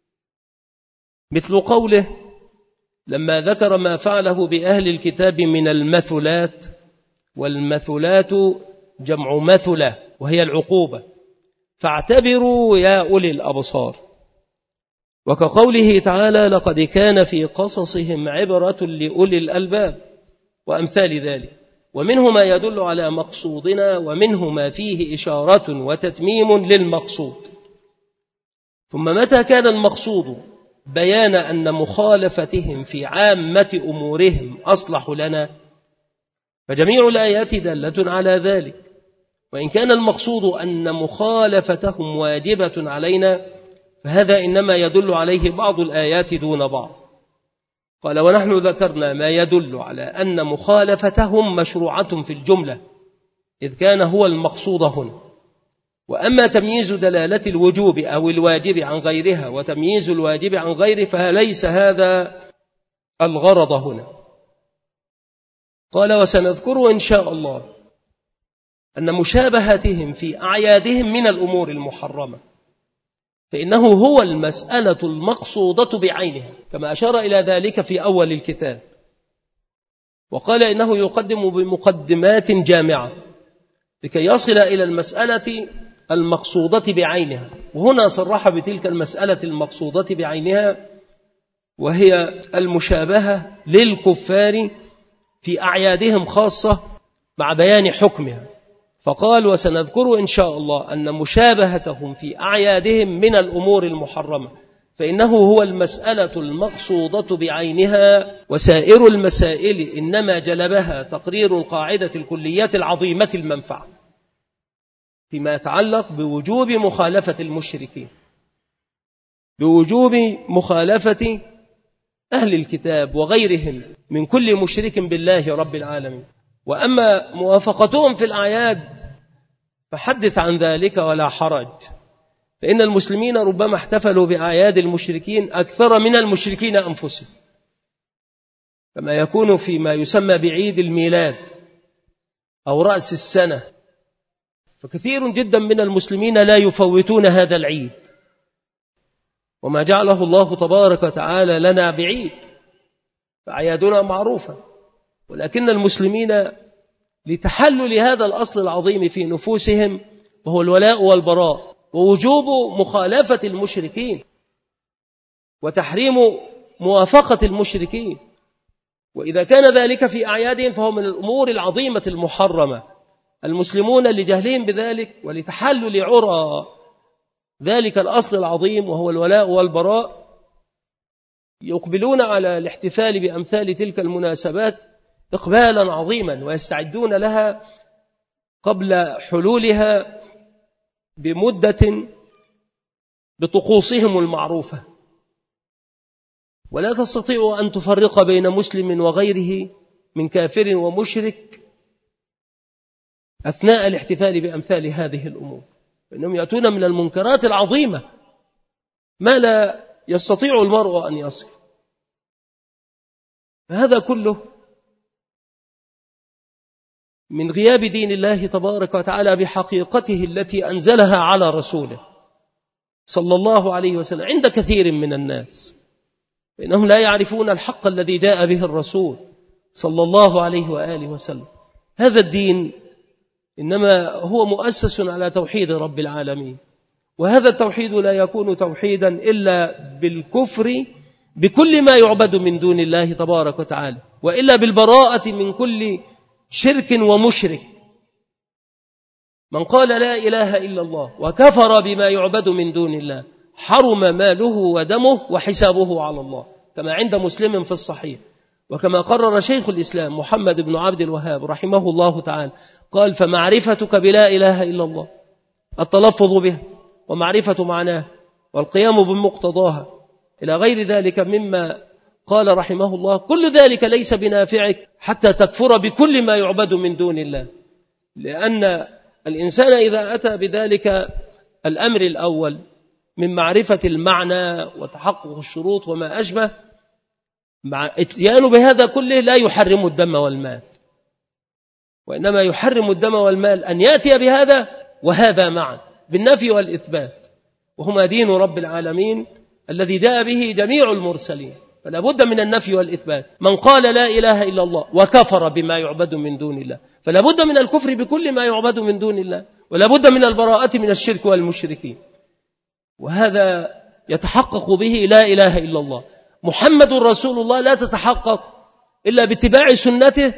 مثل قوله لما ذكر ما فعله بأهل الكتاب من المثلات، والمثلات جمع مثلة وهي العقوبة، فاعتبروا يا أولي الأبصار. وكقوله تعالى: لقد كان في قصصهم عبرة لأولي الألباب، وأمثال ذلك. ومنه ما يدل على مقصودنا ومنه ما فيه إشارة وتتميم للمقصود. ثم متى كان المقصود بيان أن مخالفتهم في عامة أمورهم أصلح لنا فجميع الآيات دالة على ذلك. وإن كان المقصود أن مخالفتهم واجبة علينا فهذا إنما يدل عليه بعض الآيات دون بعض. قال: ونحن ذكرنا ما يدل على أن مخالفتهم مشروعة في الجملة إذ كان هو المقصود هنا. وأما تمييز دلالة الوجوب أو الواجب عن غيرها وتمييز الواجب عن غيره فليس هذا الغرض هنا. قال: وسنذكر إن شاء الله أن مشابهتهم في أعيادهم من الأمور المحرمة، فإنه هو المسألة المقصودة بعينها كما أشار إلى ذلك في أول الكتاب. وقال إنه يقدم بمقدمات جامعة لكي يصل إلى المسألة المقصودة بعينها. وهنا صرح بتلك المسألة المقصودة بعينها وهي المشابهة للكفار في أعيادهم خاصة مع بيان حكمها. فقال: وسنذكر إن شاء الله أن مشابهتهم في أعيادهم من الأمور المحرمة فإنه هو المسألة المقصودة بعينها، وسائر المسائل إنما جلبها تقرير القاعدة الكليات العظيمة المنفعة. فيما يتعلق بوجوب مخالفة المشركين، بوجوب مخالفة أهل الكتاب وغيرهم من كل مشرك بالله رب العالمين. وأما موافقتهم في الأعياد فحدث عن ذلك ولا حرج، فإن المسلمين ربما احتفلوا بأعياد المشركين أكثر من المشركين أنفسهم، كما يكون فيما يسمى بعيد الميلاد أو رأس السنة، فكثير جدا من المسلمين لا يفوتون هذا العيد، وما جعله الله تبارك وتعالى لنا بعيد، فأعيادنا معروفة، ولكن المسلمين لتحلل هذا الأصل العظيم في نفوسهم وهو الولاء والبراء ووجوب مخالفة المشركين وتحريم موافقة المشركين، وإذا كان ذلك في أعيادهم فهو من الأمور العظيمة المحرمة. المسلمون لجهلهم بذلك ولتحلل عرى ذلك الأصل العظيم وهو الولاء والبراء يقبلون على الاحتفال بأمثال تلك المناسبات إقبالا عظيما، ويستعدون لها قبل حلولها بمدة بطقوسهم المعروفة، ولا تستطيع أن تفرق بين مسلم وغيره من كافر ومشرك أثناء الاحتفال بأمثال هذه الأمور، فإنهم يأتون من المنكرات العظيمة ما لا يستطيع المرء أن يصل. فهذا كله من غياب دين الله تبارك وتعالى بحقيقته التي أنزلها على رسوله صلى الله عليه وسلم عند كثير من الناس، فإنهم لا يعرفون الحق الذي جاء به الرسول صلى الله عليه وآله وسلم. هذا الدين إنما هو مؤسس على توحيد رب العالمين، وهذا التوحيد لا يكون توحيدا إلا بالكفر بكل ما يعبد من دون الله تبارك وتعالى، وإلا بالبراءة من كل شرك ومشرك. من قال لا إله إلا الله وكفر بما يعبد من دون الله حرم ماله ودمه وحسابه على الله، كما عند مسلم في الصحيح، وكما قرر شيخ الإسلام محمد بن عبد الوهاب رحمه الله تعالى قال: فمعرفتك بلا إله إلا الله التلفظ بها ومعرفة معناه والقيام بمقتضاها إلى غير ذلك مما قال رحمه الله، كل ذلك ليس بنافعك حتى تكفر بكل ما يعبد من دون الله، لأن الإنسان إذا أتى بذلك الأمر الأول من معرفة المعنى وتحقق الشروط وما أشبه، مع اتيانه بهذا كله لا يحرم الدم والمال، وإنما يحرم الدم والمال أن يأتي بهذا وهذا معا بالنفي والإثبات، وهما دين رب العالمين الذي جاء به جميع المرسلين، فلا بد من النفي والإثبات. من قال لا إله إلا الله وكفر بما يعبد من دون الله فلا بد من الكفر بكل ما يعبد من دون الله، ولا بد من البراءة من الشرك والمشركين، وهذا يتحقق به لا إله إلا الله محمد رسول الله لا تتحقق إلا باتباع سنته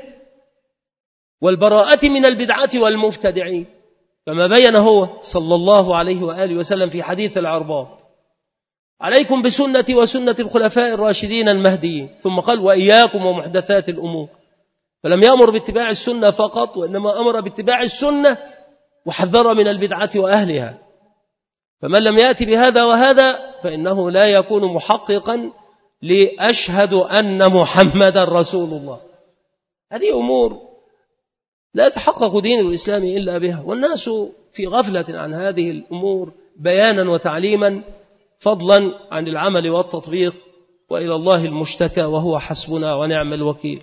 والبراءة من البدعة والمبتدعين، كما بين هو صلى الله عليه وآله وسلم في حديث العرباط: عليكم بسنتي وسنة الخلفاء الراشدين المهديين، ثم قال: وإياكم ومحدثات الأمور. فلم يأمر باتباع السنة فقط، وإنما أمر باتباع السنة وحذر من البدعة وأهلها، فمن لم يأتي بهذا وهذا فإنه لا يكون محققا لأشهد أن محمد رسول الله. هذه أمور لا يتحقق دين الإسلام إلا بها، والناس في غفلة عن هذه الأمور بيانا وتعليما، فضلا عن العمل والتطبيق، وإلى الله المشتكى وهو حسبنا ونعم الوكيل.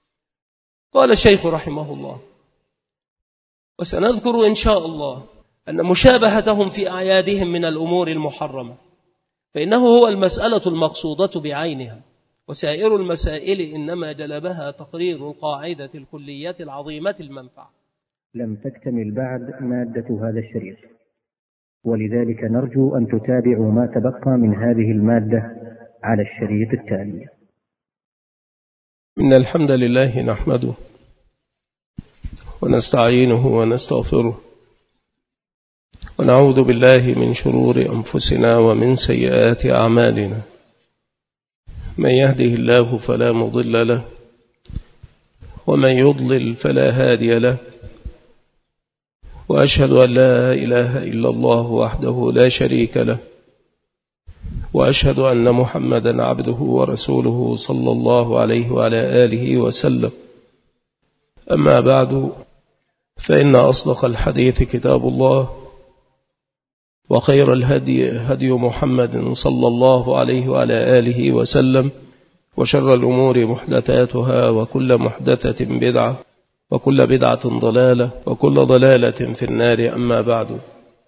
قال الشيخ رحمه الله: وسنذكر إن شاء الله أن مشابهتهم في أعيادهم من الأمور المحرمة، فإنه هو المسألة المقصودة بعينها، وسائر المسائل إنما جلبها تقرير القاعدة الكلية العظيمة المنفعة. لم تكتمل بعد مادة هذا الشريط، ولذلك نرجو أن تتابعوا ما تبقى من هذه المادة على الشريط التالي. إن الحمد لله نحمده ونستعينه ونستغفره، ونعوذ بالله من شرور أنفسنا ومن سيئات أعمالنا. من يهده الله فلا مضل له، ومن يضلل فلا هادي له، وأشهد أن لا إله إلا الله وحده لا شريك له، وأشهد أن محمدا عبده ورسوله صلى الله عليه وعلى آله وسلم. أما بعد، فإن أصدق الحديث كتاب الله، وخير الهدي هدي محمد صلى الله عليه وعلى آله وسلم، وشر الأمور محدثاتها، وكل محدثة بدعة، وكل بدعة ضلالة، وكل ضلالة في النار. أما بعد،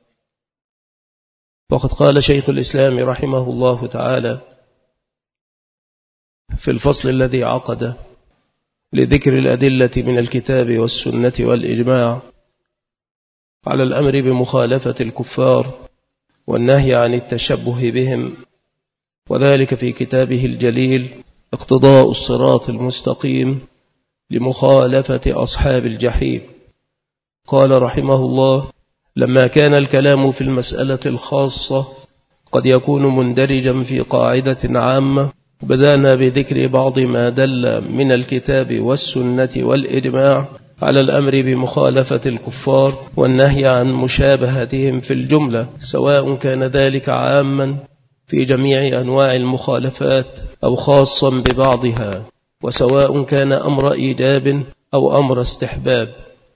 وقد قال شيخ الإسلام رحمه الله تعالى في الفصل الذي عقد لذكر الأدلة من الكتاب والسنة والإجماع على الأمر بمخالفة الكفار والنهي عن التشبه بهم، وذلك في كتابه الجليل اقتضاء الصراط المستقيم لمخالفة أصحاب الجحيم. قال رحمه الله: لما كان الكلام في المسألة الخاصة قد يكون مندرجا في قاعدة عامة، بدأنا بذكر بعض ما دل من الكتاب والسنة والإجماع على الأمر بمخالفة الكفار والنهي عن مشابهتهم في الجملة، سواء كان ذلك عاما في جميع أنواع المخالفات أو خاصا ببعضها، وسواء كان أمر إيجاب أو أمر استحباب.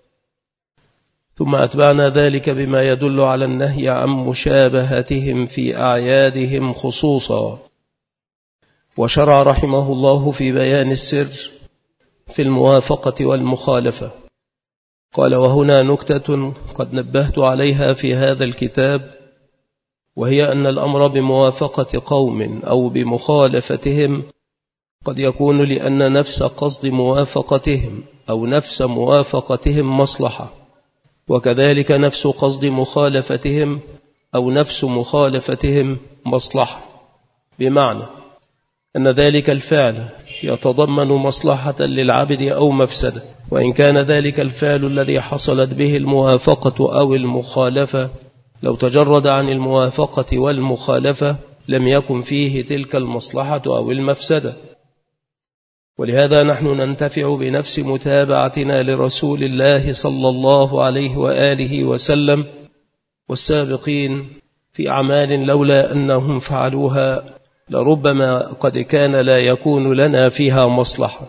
ثم أتبعنا ذلك بما يدل على النهي عن مشابهتهم في أعيادهم خصوصا. وشرع رحمه الله في بيان السر في الموافقة والمخالفة. قال: وهنا نكتة قد نبهت عليها في هذا الكتاب، وهي أن الأمر بموافقة قوم أو بمخالفتهم قد يكون لأن نفس قصد موافقتهم أو نفس موافقتهم مصلحة، وكذلك نفس قصد مخالفتهم أو نفس مخالفتهم مصلحة، بمعنى أن ذلك الفعل يتضمن مصلحة للعبد أو مفسدة، وإن كان ذلك الفعل الذي حصلت به الموافقة أو المخالفة لو تجرد عن الموافقة والمخالفة لم يكن فيه تلك المصلحة أو المفسدة. ولهذا نحن ننتفع بنفس متابعتنا لرسول الله صلى الله عليه وآله وسلم والسابقين في أعمال لولا أنهم فعلوها لربما قد كان لا يكون لنا فيها مصلحة،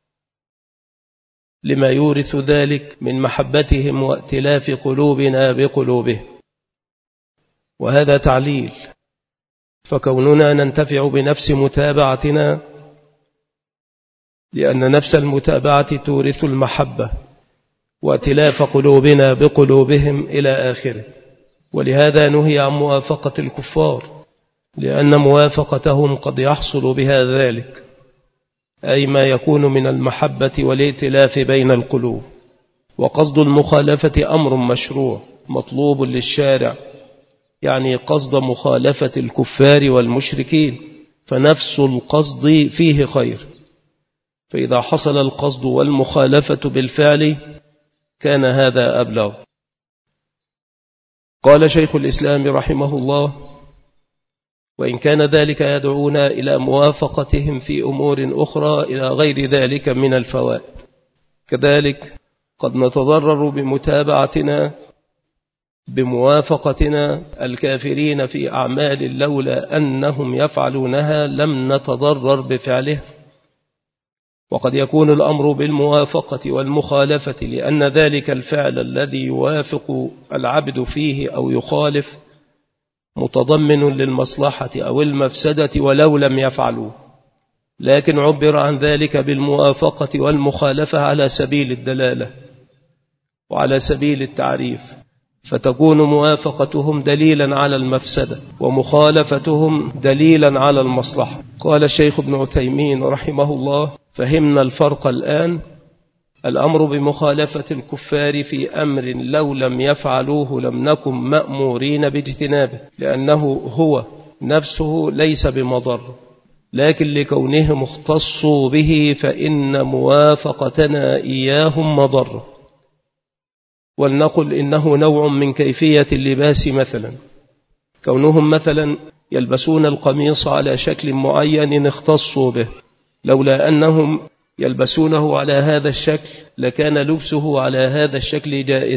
لما يورث ذلك من محبتهم وائتلاف قلوبنا بقلوبه. وهذا تعليل، فكوننا ننتفع بنفس متابعتنا لأن نفس المتابعة تورث المحبة وائتلاف قلوبنا بقلوبهم إلى آخره. ولهذا نهي عن موافقة الكفار، لأن موافقتهم قد يحصل بها ذلك، أي ما يكون من المحبة والائتلاف بين القلوب. وقصد المخالفة أمر مشروع مطلوب للشارع، يعني قصد مخالفة الكفار والمشركين، فنفس القصد فيه خير، فإذا حصل القصد والمخالفة بالفعل كان هذا أبلغ. قال شيخ الإسلام رحمه الله: وإن كان ذلك يدعونا إلى موافقتهم في أمور أخرى إلى غير ذلك من الفوائد، كذلك قد نتضرر بمتابعتنا بموافقتنا الكافرين في أعمال لولا أنهم يفعلونها لم نتضرر بفعلها. وقد يكون الأمر بالموافقة والمخالفة لأن ذلك الفعل الذي يوافق العبد فيه أو يخالف متضمن للمصلحة أو المفسدة ولو لم يفعلوا، لكن عبر عن ذلك بالموافقة والمخالفة على سبيل الدلالة وعلى سبيل التعريف، فتكون موافقتهم دليلا على المفسدة ومخالفتهم دليلا على المصلحة. قال الشيخ ابن عثيمين رحمه الله: فهمنا الفرق الآن. الأمر بمخالفة الكفار في أمر لو لم يفعلوه لم نكن مأمورين باجتنابه، لأنه هو نفسه ليس بمضر، لكن لكونهم اختصوا به فإن موافقتنا إياهم مضر. ولنقل إنه نوع من كيفية اللباس، مثلا كونهم مثلا يلبسون القميص على شكل معين اختصوا به، لولا أنهم يلبسونه على هذا الشكل لكان لبسه على هذا الشكل جائزا،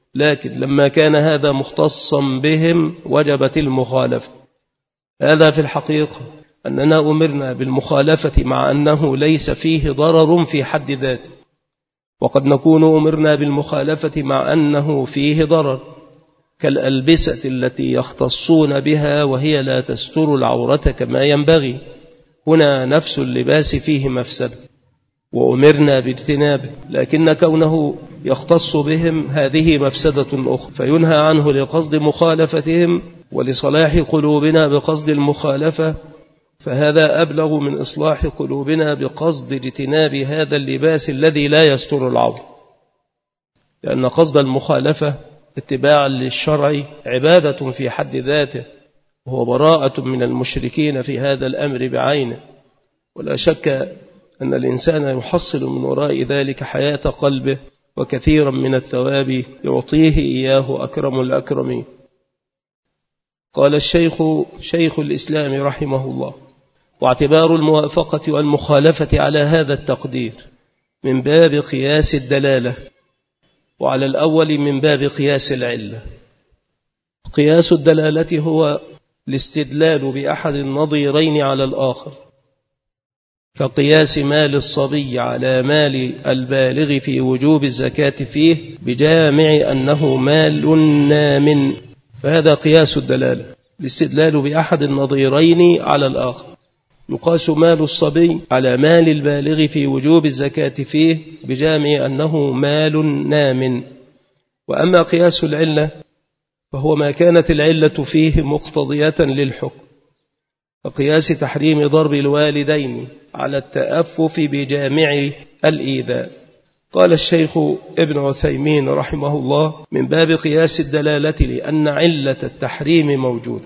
لكن لما كان هذا مختصا بهم وجبت المخالفة. هذا في الحقيقة أننا أمرنا بالمخالفة مع أنه ليس فيه ضرر في حد ذاته، وقد نكون أمرنا بالمخالفة مع أنه فيه ضرر، كالألبسة التي يختصون بها وهي لا تستر العورة كما ينبغي. هنا نفس اللباس فيه مفسد وأمرنا باجتنابه، لكن كونه يختص بهم هذه مفسدة أخرى، فينهى عنه لقصد مخالفتهم ولصلاح قلوبنا بقصد المخالفة، فهذا أبلغ من إصلاح قلوبنا بقصد اجتناب هذا اللباس الذي لا يستر العورة، لأن قصد المخالفة اتباعا للشرع عبادة في حد ذاته، وهو براءة من المشركين في هذا الأمر بعينه. ولا شك أن الإنسان يحصل من وراء ذلك حياة قلبه وكثيرا من الثواب يعطيه إياه أكرم الأكرمين. قال الشيخ شيخ الإسلام رحمه الله: واعتبار الموافقة والمخالفة على هذا التقدير من باب قياس الدلالة، وعلى الأول من باب قياس العلة. قياس الدلالة هو الاستدلال بأحد النظيرين على الآخر، كقياس مال الصبي على مال البالغ في وجوب الزكاة فيه بجامع أنه مال نام، فهذا قياس الدلالة، الاستدلال بأحد النظيرين على الآخر. يقاس مال الصبي على مال البالغ في وجوب الزكاة فيه بجامع أنه مال نام. وأما قياس العلة فهو ما كانت العلة فيه مقتضية للحكم، فقياس تحريم ضرب الوالدين على التأفف بجامع الإيذاء. قال الشيخ ابن عثيمين رحمه الله: من باب قياس الدلالة لأن علة التحريم موجودة،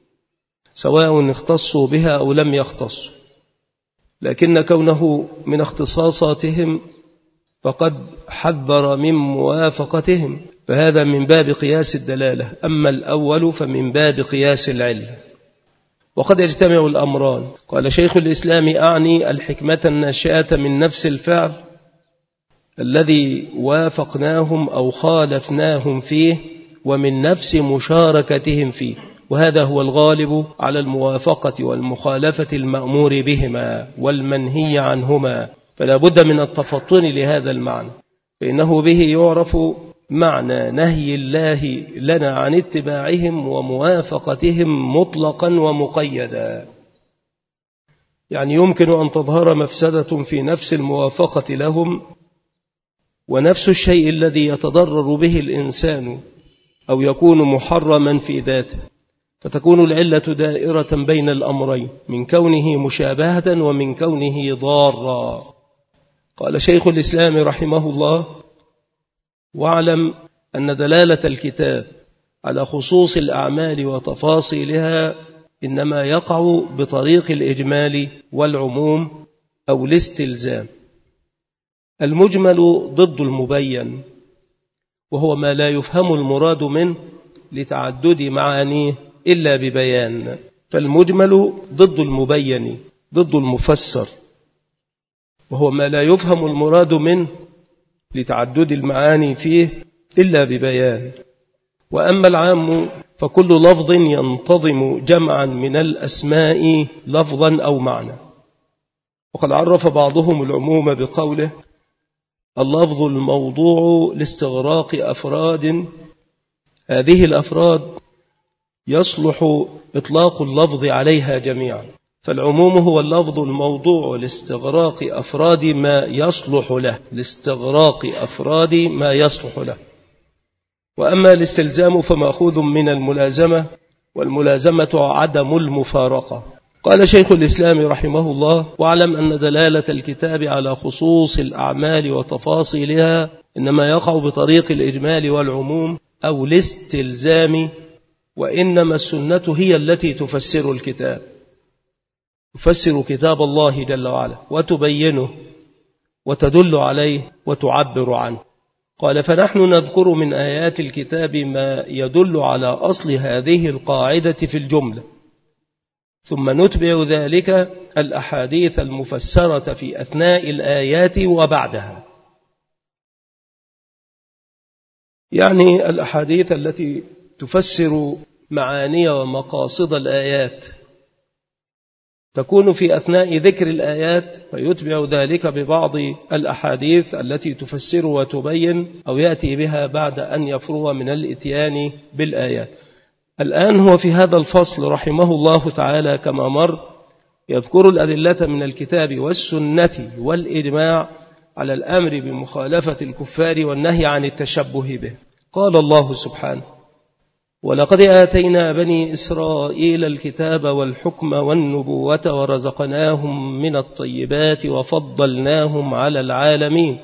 سواء اختصوا بها أو لم يختصوا، لكن كونه من اختصاصاتهم فقد حذر من موافقتهم، فهذا من باب قياس الدلالة. أما الأول فمن باب قياس العلة. وقد يجتمع الأمران. قال شيخ الإسلام: أعني الحكمة الناشئة من نفس الفعل الذي وافقناهم أو خالفناهم فيه، ومن نفس مشاركتهم فيه، وهذا هو الغالب على الموافقة والمخالفة المأمور بهما والمنهي عنهما، فلا بد من التفطن لهذا المعنى، فإنه به يعرف معنى نهي الله لنا عن اتباعهم وموافقتهم مطلقا ومقيدا. يعني يمكن أن تظهر مفسدة في نفس الموافقة لهم، ونفس الشيء الذي يتضرر به الإنسان أو يكون محرما في ذاته، فتكون العلة دائرة بين الأمرين، من كونه مشابهة ومن كونه ضارا. قال شيخ الإسلام رحمه الله: واعلم أن دلالة الكتاب على خصوص الأعمال وتفاصيلها إنما يقع بطريق الإجمال والعموم أو الاستلزام. المجمل ضد المبين، وهو ما لا يفهم المراد منه لتعدد معانيه إلا ببيان، فالمجمل ضد المبين، ضد المفسر، وهو ما لا يفهم المراد منه لتعدد المعاني فيه إلا ببيان. وأما العام فكل لفظ ينتظم جمعا من الأسماء لفظا أو معنى. وقد عرف بعضهم العموم بقوله: اللفظ الموضوع لاستغراق أفراد، هذه الأفراد يصلح إطلاق اللفظ عليها جميعا، فالعموم هو اللفظ الموضوع لاستغراق أفراد ما يصلح له، لاستغراق أفراد ما يصلح له. وأما الاستلزام فمأخوذ من الملازمة، والملازمة عدم المفارقة. قال شيخ الإسلام رحمه الله: واعلم أن دلالة الكتاب على خصوص الأعمال وتفاصيلها إنما يقع بطريق الإجمال والعموم أو الاستلزام، وإنما السنة هي التي تفسر الكتاب، تفسر كتاب الله جل وعلا وتبينه وتدل عليه وتعبر عنه. قال: فنحن نذكر من آيات الكتاب ما يدل على أصل هذه القاعدة في الجملة، ثم نتبع ذلك الأحاديث المفسرة في أثناء الآيات وبعدها. يعني الأحاديث التي تفسر معاني ومقاصد الآيات تكون في أثناء ذكر الآيات، فيتبع ذلك ببعض الأحاديث التي تفسر وتبين، أو يأتي بها بعد أن يفرغ من الإتيان بالآيات. الآن هو في هذا الفصل رحمه الله تعالى كما مر يذكر الأدلة من الكتاب والسنة والإجماع على الأمر بمخالفة الكفار والنهي عن التشبه به. قال الله سبحانه: ولقد آتينا بني إسرائيل الكتاب والحكم والنبوة ورزقناهم من الطيبات وفضلناهم على العالمين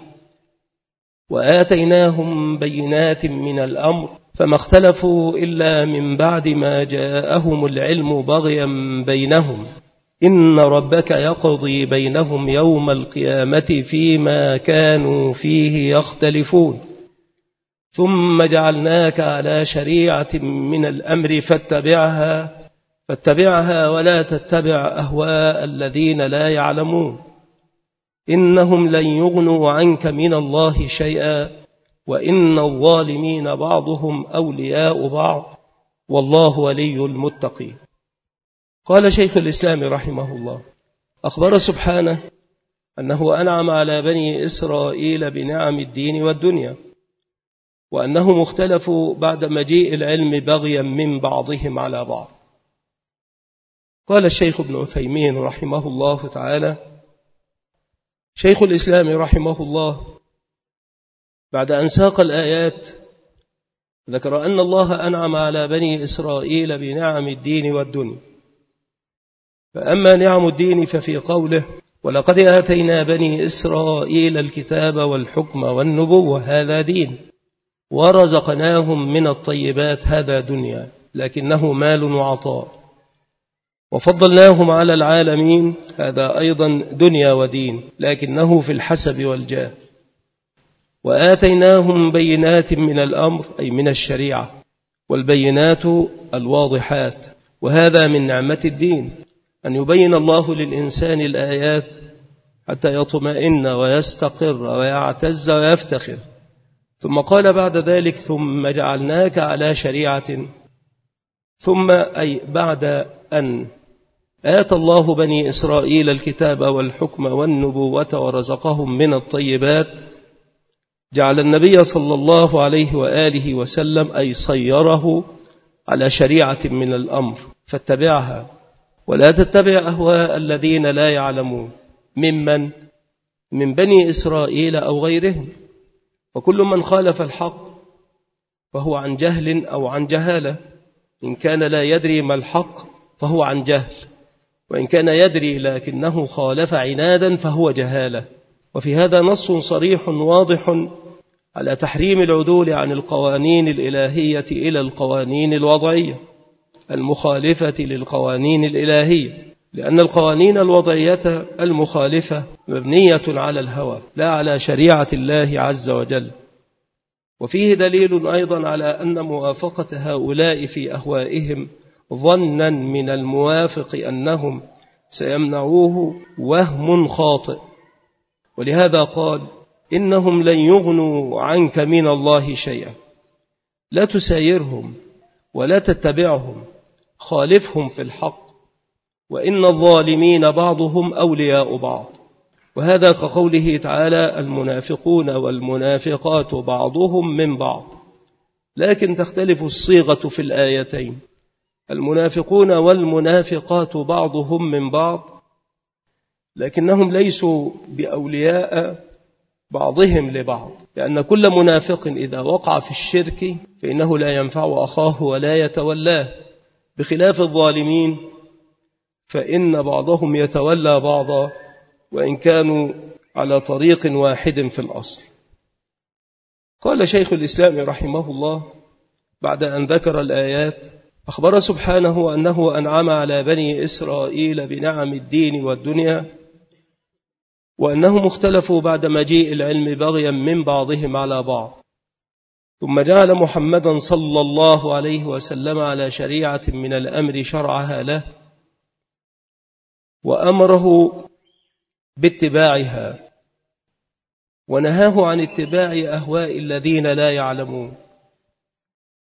وآتيناهم بينات من الأمر فما اختلفوا إلا من بعد ما جاءهم العلم بغيا بينهم إن ربك يقضي بينهم يوم القيامة فيما كانوا فيه يختلفون ثم جعلناك على شريعة من الأمر فاتبعها فاتبعها ولا تتبع أهواء الذين لا يعلمون إنهم لن يغنوا عنك من الله شيئا وإن الظالمين بعضهم أولياء بعض والله ولي المتقين. قال شيخ الإسلام رحمه الله: أخبر سبحانه أنه أنعم على بني إسرائيل بنعم الدين والدنيا، وأنهم اختلفوا بعد مجيء العلم بغيا من بعضهم على بعض. قال الشيخ ابن عثيمين رحمه الله تعالى: شيخ الإسلام رحمه الله بعد أن ساق الآيات ذكر أن الله أنعم على بني إسرائيل بنعم الدين والدنيا، فأما نعم الدين ففي قوله: ولقد آتينا بني إسرائيل الكتاب والحكم والنبوة هذا دين، ورزقناهم من الطيبات هذا دنيا لكنه مال وعطاء، وفضلناهم على العالمين هذا أيضا دنيا ودين لكنه في الحسب والجاه، وآتيناهم بينات من الأمر أي من الشريعة، والبينات الواضحات، وهذا من نعمة الدين أن يبين الله للإنسان الآيات حتى يطمئن ويستقر ويعتز ويفتخر. ثم قال بعد ذلك: ثم جعلناك على شريعة، ثم أي بعد أن آتى الله بني إسرائيل الكتاب والحكم والنبوة ورزقهم من الطيبات، جعل النبي صلى الله عليه وآله وسلم أي صيره على شريعة من الأمر فاتبعها ولا تتبع أهواء الذين لا يعلمون ممن من بني إسرائيل أو غيرهم، وكل من خالف الحق فهو عن جهل أو عن جهالة، إن كان لا يدري ما الحق فهو عن جهل، وإن كان يدري لكنه خالف عنادا فهو جهالة. وفي هذا نص صريح واضح على تحريم العدول عن القوانين الإلهية إلى القوانين الوضعية المخالفة للقوانين الإلهية، لأن القوانين الوضعية المخالفة مبنية على الهوى لا على شريعة الله عز وجل. وفيه دليل أيضا على أن موافقة هؤلاء في أهوائهم ظنا من الموافق أنهم سيمنعوه وهم خاطئ، ولهذا قال: إنهم لن يغنوا عنك من الله شيئا. لا تسايرهم ولا تتبعهم، خالفهم في الحق، وإن الظالمين بعضهم أولياء بعض. وهذا كقوله تعالى: المنافقون والمنافقات بعضهم من بعض، لكن تختلف الصيغة في الآيتين. المنافقون والمنافقات بعضهم من بعض، لكنهم ليسوا بأولياء بعضهم لبعض، لأن كل منافق إذا وقع في الشرك فإنه لا ينفع أخاه ولا يتولاه، بخلاف الظالمين فإن بعضهم يتولى بعضا وإن كانوا على طريق واحد في الأصل. قال شيخ الإسلام رحمه الله بعد أن ذكر الآيات: أخبر سبحانه أنه أنعم على بني إسرائيل بنعم الدين والدنيا، وأنهم اختلفوا بعد مجيء العلم بغيا من بعضهم على بعض، ثم جعل محمدا صلى الله عليه وسلم على شريعة من الأمر شرعها له، وأمره باتباعها ونهاه عن اتباع أهواء الذين لا يعلمون.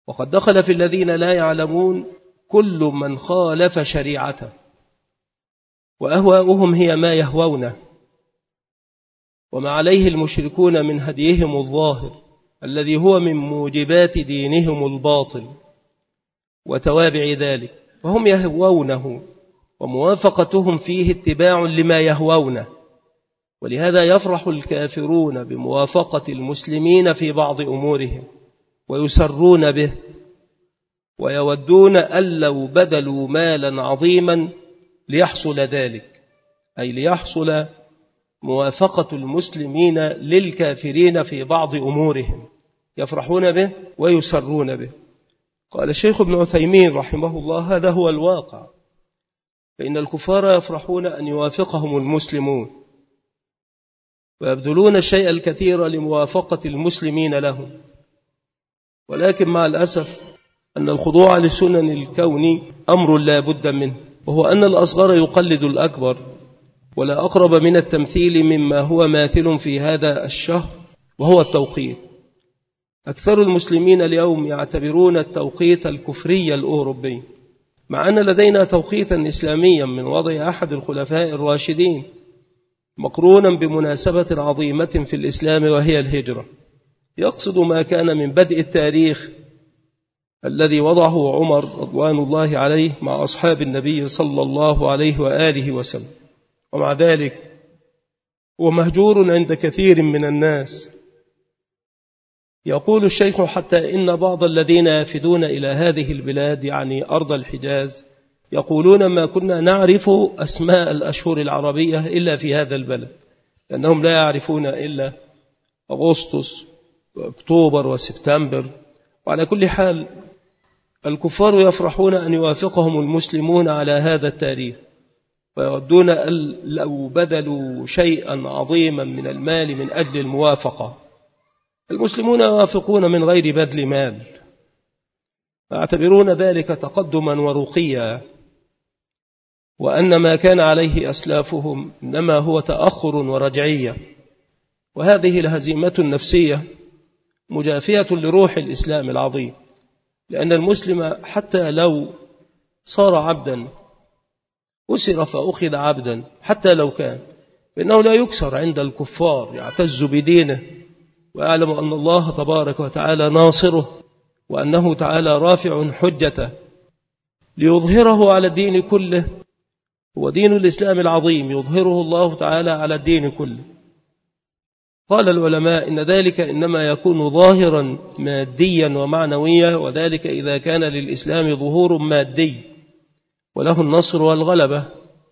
وقد دخل في الذين لا يعلمون كل من خالف شريعته، وأهواؤهم هي ما يهوونه، وما عليه المشركون من هديهم الظاهر الذي هو من موجبات دينهم الباطل وتوابع ذلك، فهم يهوونه وموافقتهم فيه اتباع لما يهوونه. ولهذا يفرح الكافرون بموافقة المسلمين في بعض أمورهم ويسرون به، ويودون أن لو بذلوا مالا عظيما ليحصل ذلك، أي ليحصل موافقة المسلمين للكافرين في بعض أمورهم، يفرحون به ويسرون به. قال الشيخ ابن عثيمين رحمه الله: هذا هو الواقع، فإن الكفار يفرحون أن يوافقهم المسلمون، ويبذلون الشيء الكثير لموافقة المسلمين لهم، ولكن مع الأسف أن الخضوع لسنن الكون أمر لا بد منه، وهو أن الأصغر يقلد الأكبر، ولا أقرب من التمثيل مما هو ماثل في هذا الشهر، وهو التوقيت. أكثر المسلمين اليوم يعتبرون التوقيت الكفري الأوروبي، مع أن لدينا توقيتا إسلاميا من وضع أحد الخلفاء الراشدين مقرونا بمناسبة عظيمة في الإسلام، وهي الهجرة، يقصد ما كان من بدء التاريخ الذي وضعه عمر رضوان الله عليه مع أصحاب النبي صلى الله عليه وآله وسلم. ومع ذلك هو مهجور عند كثير من الناس. يقول الشيخ: حتى إن بعض الذين يفدون إلى هذه البلاد، يعني أرض الحجاز، يقولون ما كنا نعرف أسماء الأشهر العربية إلا في هذا البلد، لأنهم لا يعرفون إلا أغسطس وأكتوبر وسبتمبر. وعلى كل حال الكفار يفرحون أن يوافقهم المسلمون على هذا التاريخ، ويودون أن لو بذلوا شيئا عظيما من المال من أجل الموافقة. المسلمون يوافقون من غير بذل مال، يعتبرون ذلك تقدما ورقيا، وأن ما كان عليه أسلافهم إنما هو تأخر ورجعية. وهذه الهزيمة النفسية مجافية لروح الإسلام العظيم، لأن المسلم حتى لو صار عبدا أسر فأخذ عبدا، حتى لو كان، فإنه لا يكسر عند الكفار، يعتز بدينه ويعلم أن الله تبارك وتعالى ناصره، وأنه تعالى رافع حجته ليظهره على الدين كله. هو دين الإسلام العظيم يظهره الله تعالى على الدين كله. قال العلماء إن ذلك إنما يكون ظاهرا ماديا ومعنويا، وذلك إذا كان للإسلام ظهور مادي وله النصر والغلبة.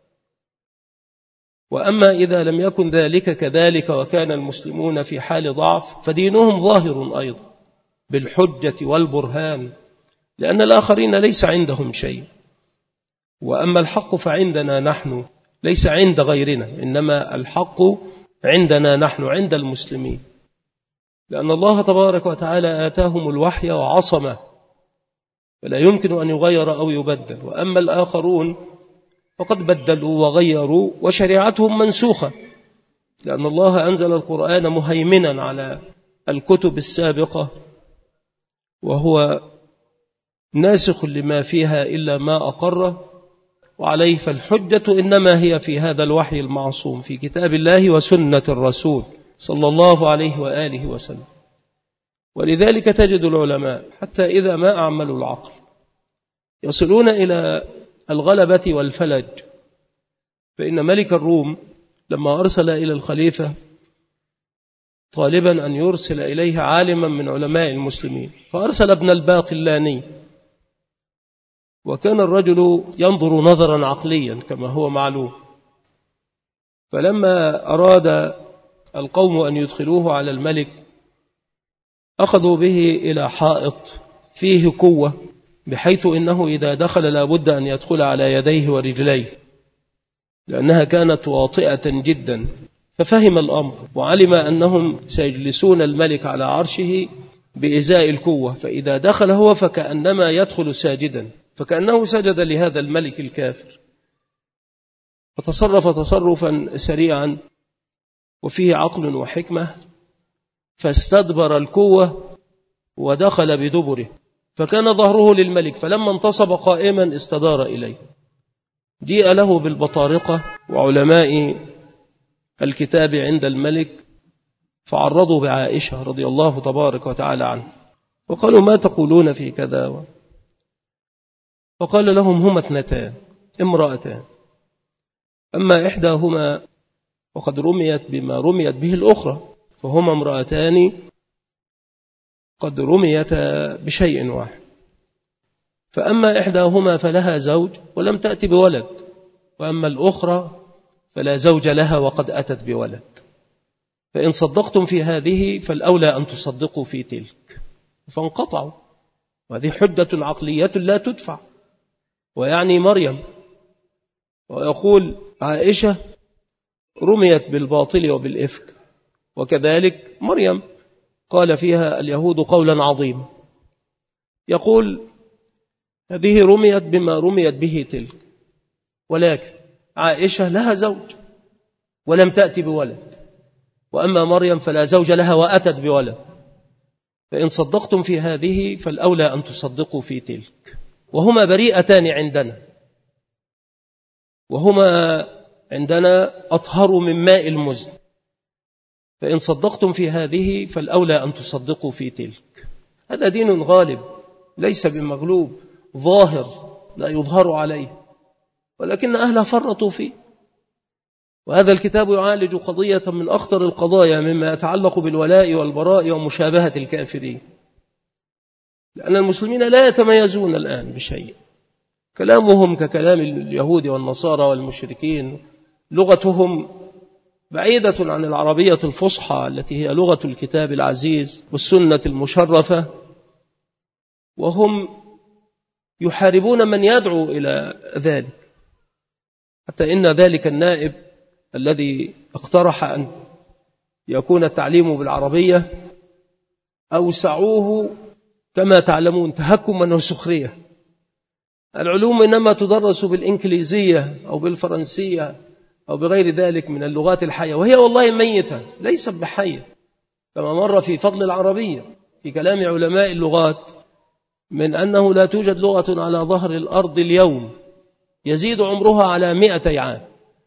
وأما إذا لم يكن ذلك كذلك وكان المسلمون في حال ضعف، فدينهم ظاهر أيضا بالحجة والبرهان، لأن الآخرين ليس عندهم شيء. وأما الحق فعندنا نحن، ليس عند غيرنا، إنما الحق عندنا نحن، عند المسلمين، لأن الله تبارك وتعالى آتاهم الوحي وعصمه، فلا يمكن أن يغير أو يبدل. وأما الآخرون فقد بدلوا وغيروا وشريعتهم منسوخة، لأن الله أنزل القرآن مهيمنا على الكتب السابقة، وهو ناسخ لما فيها إلا ما أقره، وعليه فالحجة إنما هي في هذا الوحي المعصوم في كتاب الله وسنة الرسول صلى الله عليه وآله وسلم. ولذلك تجد العلماء حتى إذا ما أعملوا العقل يصلون إلى الغلبة والفلج. فإن ملك الروم لما أرسل إلى الخليفة طالبا أن يرسل إليه عالما من علماء المسلمين، فأرسل ابن الباقلاني، وكان الرجل ينظر نظرا عقليا كما هو معلوم. فلما أراد القوم أن يدخلوه على الملك أخذوا به إلى حائط فيه قوة، بحيث إنه إذا دخل لابد أن يدخل على يديه ورجليه، لأنها كانت واطئة جدا. ففهم الأمر وعلم أنهم سيجلسون الملك على عرشه بإزاء القوة، فإذا دخل هو فكأنما يدخل ساجدا، فكأنه سجد لهذا الملك الكافر. فتصرف تصرفا سريعا وفيه عقل وحكمة، فاستدبر القوة ودخل بدبره، فكان ظهره للملك، فلما انتصب قائما استدار إليه. جيء له بالبطارقة وعلماء الكتاب عند الملك، فعرضوا بعائشة رضي الله تبارك وتعالى عنه، وقالوا ما تقولون في كذا؟ فقال لهم هما اثنتان امرأتان، أما إحداهما وقد رميت بما رميت به الأخرى، فهما امرأتان قد رميتا بشيء واحد. فأما إحداهما فلها زوج ولم تأتي بولد، وأما الأخرى فلا زوج لها وقد أتت بولد، فإن صدقتم في هذه فالأولى أن تصدقوا في تلك. فانقطعوا، وهذه حجة عقلية لا تدفع. ويعني مريم، ويقول عائشة رميت بالباطل وبالإفك، وكذلك مريم قال فيها اليهود قولا عظيما. يقول هذه رميت بما رميت به تلك، ولكن عائشة لها زوج ولم تأتي بولد، وأما مريم فلا زوج لها وأتت بولد، فإن صدقتم في هذه فالأولى أن تصدقوا في تلك. وهما بريئتان عندنا، وهما عندنا أطهر من ماء المزن، فإن صدقتم في هذه فالأولى أن تصدقوا في تلك. هذا دين غالب ليس بمغلوب، ظاهر لا يظهر عليه، ولكن أهله فرطوا فيه. وهذا الكتاب يعالج قضية من أخطر القضايا مما يتعلق بالولاء والبراء ومشابهة الكافرين، لأن المسلمين لا يتميزون الآن بشيء، كلامهم ككلام اليهود والنصارى والمشركين، لغتهم بعيدة عن العربية الفصحى التي هي لغة الكتاب العزيز والسنة المشرفة، وهم يحاربون من يدعو إلى ذلك، حتى إن ذلك النائب الذي اقترح أن يكون التعليم بالعربية أوسعوه كما تعلمون تهكما وسخرية. العلوم إنما تدرس بالإنكليزية أو بالفرنسية أو بغير ذلك من اللغات الحية، وهي والله ميتة ليست بحية، كما مر في فضل العربية في كلام علماء اللغات من أنه لا توجد لغة على ظهر الأرض اليوم يزيد عمرها على مئة عام.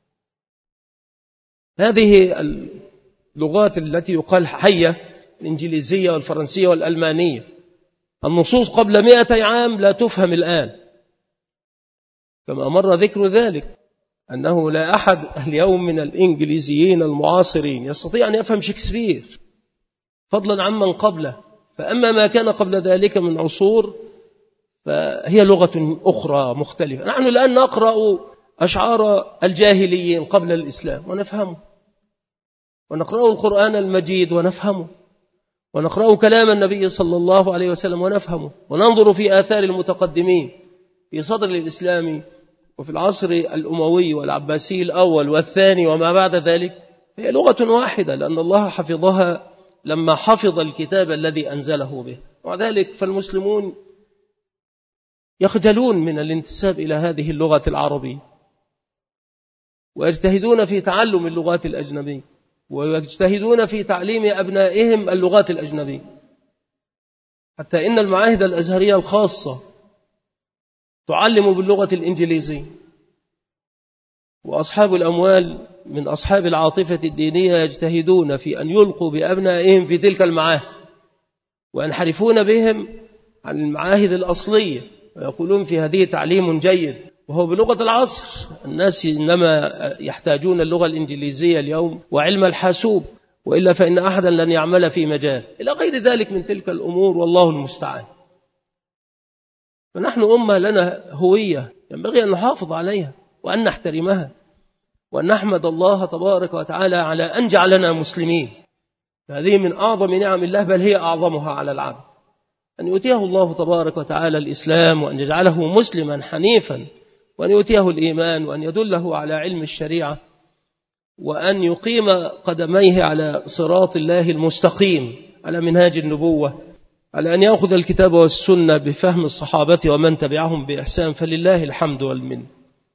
هذه اللغات التي يقال حية، الإنجليزية والفرنسية والألمانية، النصوص قبل مئة عام لا تفهم الآن، كما مر ذكر ذلك أنه لا أحد اليوم من الإنجليزيين المعاصرين يستطيع أن يفهم شكسبير فضلا عمن قبله، فأما ما كان قبل ذلك من عصور فهي لغة أخرى مختلفة. نحن الآن نقرأ أشعار الجاهليين قبل الإسلام ونفهمه، ونقرأ القرآن المجيد ونفهمه، ونقرأ كلام النبي صلى الله عليه وسلم ونفهمه، وننظر في آثار المتقدمين في صدر الإسلام وفي العصر الأموي والعباسي الأول والثاني وما بعد ذلك. هي لغة واحدة لأن الله حفظها لما حفظ الكتاب الذي أنزله به. وذلك فالمسلمون يخجلون من الانتساب إلى هذه اللغة العربية، ويجتهدون في تعلم اللغات الأجنبية، ويجتهدون في تعليم أبنائهم اللغات الأجنبية، حتى إن المعاهد الأزهرية الخاصة تعلم باللغة الإنجليزية، وأصحاب الأموال من أصحاب العاطفة الدينية يجتهدون في أن يلقوا بأبنائهم في تلك المعاهد، وينحرفون بهم عن المعاهد الأصلية، ويقولون في هذه تعليم جيد وهو بلغة العصر. الناس إنما يحتاجون اللغة الإنجليزية اليوم وعلم الحاسوب، وإلا فإن أحدا لن يعمل في مجال إلى غير ذلك من تلك الأمور، والله المستعان. فنحن أمة لنا هوية ينبغي أن نحافظ عليها وأن نحترمها، وأن نحمد الله تبارك وتعالى على أن جعلنا مسلمين. هذه من أعظم نعم الله، بل هي أعظمها على العبد، أن يؤتيه الله تبارك وتعالى الإسلام، وأن يجعله مسلما حنيفا، وأن يؤتيه الإيمان، وأن يدله على علم الشريعة، وأن يقيم قدميه على صراط الله المستقيم، على منهاج النبوة، على أن يأخذ الكتاب والسنة بفهم الصحابة ومن تبعهم بإحسان، فلله الحمد والمن.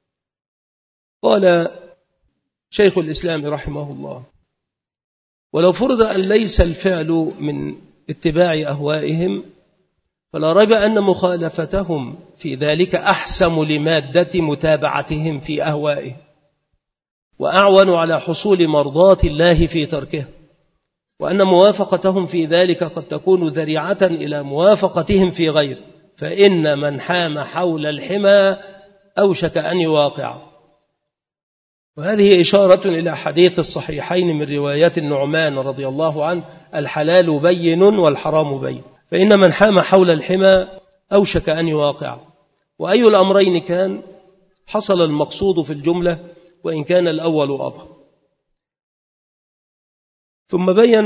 قال شيخ الإسلام رحمه الله: ولو فرض أن ليس الفعل من اتباع أهوائهم فلا ريب أن مخالفتهم في ذلك أحسم لمادة متابعتهم في أهوائهم، وأعون على حصول مرضاة الله في تركه، وأن موافقتهم في ذلك قد تكون ذريعة إلى موافقتهم في غيره، فإن من حام حول الحمى أوشك أن يواقع. وهذه إشارة إلى حديث الصحيحين من روايات النعمان رضي الله عنه: الحلال بين والحرام بين، فإن من حام حول الحمى أوشك أن يواقع. وأي الأمرين كان حصل المقصود في الجملة، وإن كان الأول أظهر. ثم بين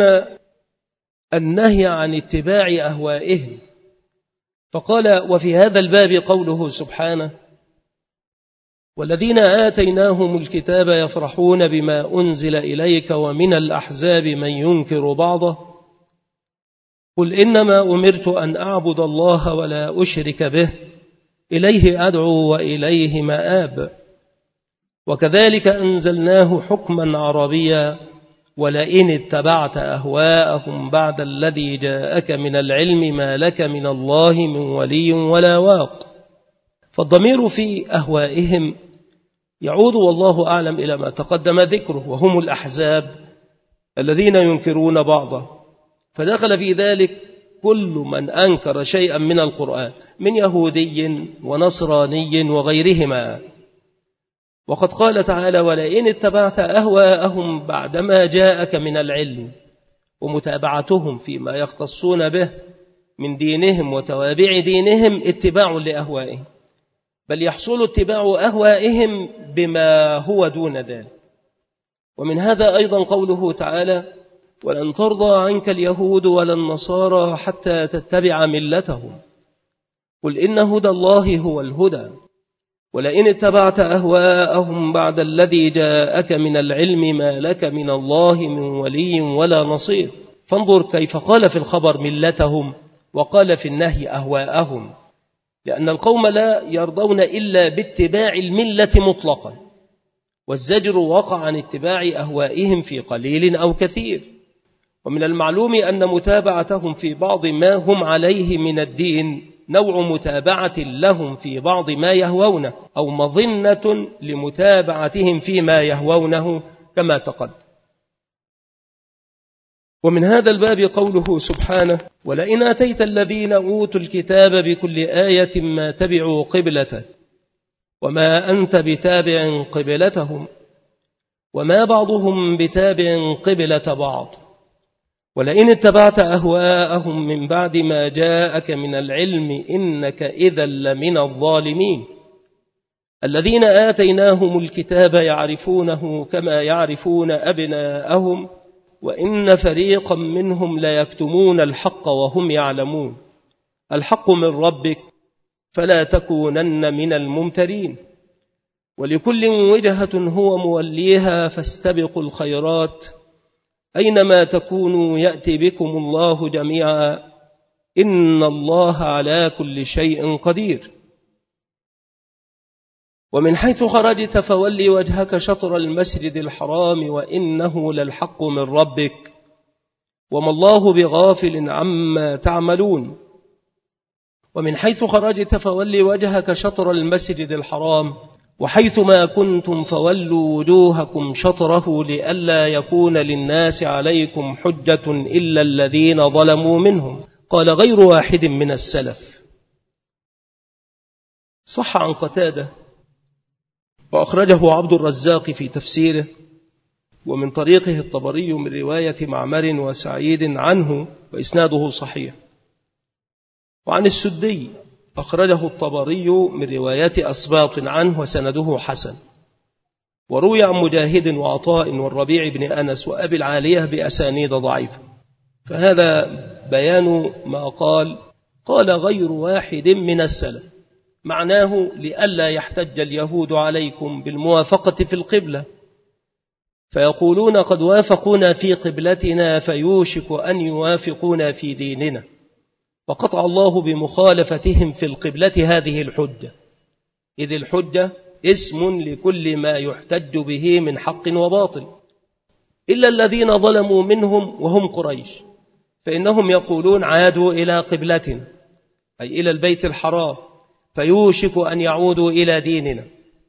النهي عن اتباع أهوائهم، فقال: وفي هذا الباب قوله سبحانه: والذين آتيناهم الكتاب يفرحون بما أنزل إليك ومن الأحزاب من ينكر بعضه قل إنما أمرت أن أعبد الله ولا أشرك به إليه أدعو وإليه مآب. وكذلك أنزلناه حكما عربيا ولئن اتبعت أهواءهم بعد الذي جاءك من العلم ما لك من الله من ولي ولا واق. فالضمير في أهوائهم يعود والله أعلم إلى ما تقدم ذكره، وهم الأحزاب الذين ينكرون بعضه، فدخل في ذلك كل من أنكر شيئا من القرآن من يهودي ونصراني وغيرهما. وقد قال تعالى: ولئن اتبعت أهواءهم بعدما جاءك من العلم، ومتابعتهم فيما يختصون به من دينهم وتوابع دينهم اتباع لأهوائهم، بل يحصل اتباع أهوائهم بما هو دون ذلك. ومن هذا أيضا قوله تعالى: ولن ترضى عنك اليهود ولا النصارى حتى تتبع ملتهم قل إن هدى الله هو الهدى ولئن اتبعت أهواءهم بعد الذي جاءك من العلم ما لك من الله من ولي ولا نصير. فانظر كيف قال في الخبر ملتهم وقال في النهي أهواءهم، لأن القوم لا يرضون إلا باتباع الملة مطلقا، والزجر وقع عن اتباع أهوائهم في قليل أو كثير. ومن المعلوم أن متابعتهم في بعض ما هم عليه من الدين نوع متابعة لهم في بعض ما يهوونه، أو مظنة لمتابعتهم فيما يهوونه كما تقدم. ومن هذا الباب قوله سبحانه: ولئن أتيت الذين أوتوا الكتاب بكل آية ما تبعوا قبلتك وما أنت بتابع قبلتهم وما بعضهم بتابع قبلة بعض ولئن اتبعت أهواءهم من بعد ما جاءك من العلم إنك إذا لمن الظالمين. الذين آتيناهم الكتاب يعرفونه كما يعرفون أبناءهم وإن فريقا منهم ليكتمون الحق وهم يعلمون. الحق من ربك فلا تكونن من الممترين. ولكل وجهة هو موليها فاستبقوا الخيرات أينما تكونوا يأتي بكم الله جميعا إن الله على كل شيء قدير. ومن حيث خرجت فولي وجهك شطر المسجد الحرام وإنه للحق من ربك وما الله بغافل عما تعملون. ومن حيث خرجت فولي وجهك شطر المسجد الحرام وحيث ما كنتم فولوا وجوهكم شطره لئلا يكون للناس عليكم حجة إلا الذين ظلموا منهم. قال غير واحد من السلف. صح عن قتادة وأخرجه عبد الرزاق في تفسيره ومن طريقه الطبري من رواية معمر وسعيد عنه وإسناده صحيح. وعن السدي أخرجه الطبري من روايات أسباط عنه وسنده حسن. وروي عن مجاهد وعطاء والربيع بن أنس وأبي العالية بأسانيد ضعيفة. فهذا بيان ما قال قال غير واحد من السلف، معناه لئلا يحتج اليهود عليكم بالموافقة في القبلة فيقولون قد وافقونا في قبلتنا فيوشك أن يوافقونا في ديننا، وقطع الله بمخالفتهم في القبلة هذه الحجة، إذ الحجة اسم لكل ما يحتج به من حق وباطل، إلا الذين ظلموا منهم وهم قريش فإنهم يقولون عادوا إلى قبلتنا، أي إلى البيت الحرام، فيوشك أن يعودوا إلى ديننا.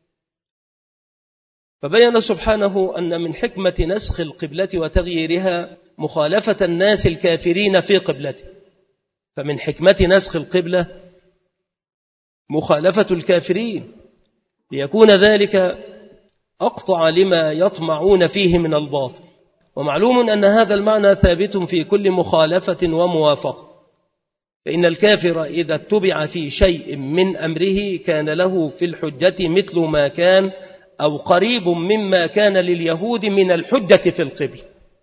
فبين سبحانه أن من حكمة نسخ القبلة وتغييرها مخالفة الناس الكافرين في قبلته. فمن حكمة نسخ القبلة مخالفة الكافرين ليكون ذلك أقطع لما يطمعون فيه من الباطل. ومعلوم أن هذا المعنى ثابت في كل مخالفة وموافقة، فإن الكافر إذا اتبع في شيء من أمره كان له في الحجة مثل ما كان أو قريب مما كان لليهود من الحجة في القبل.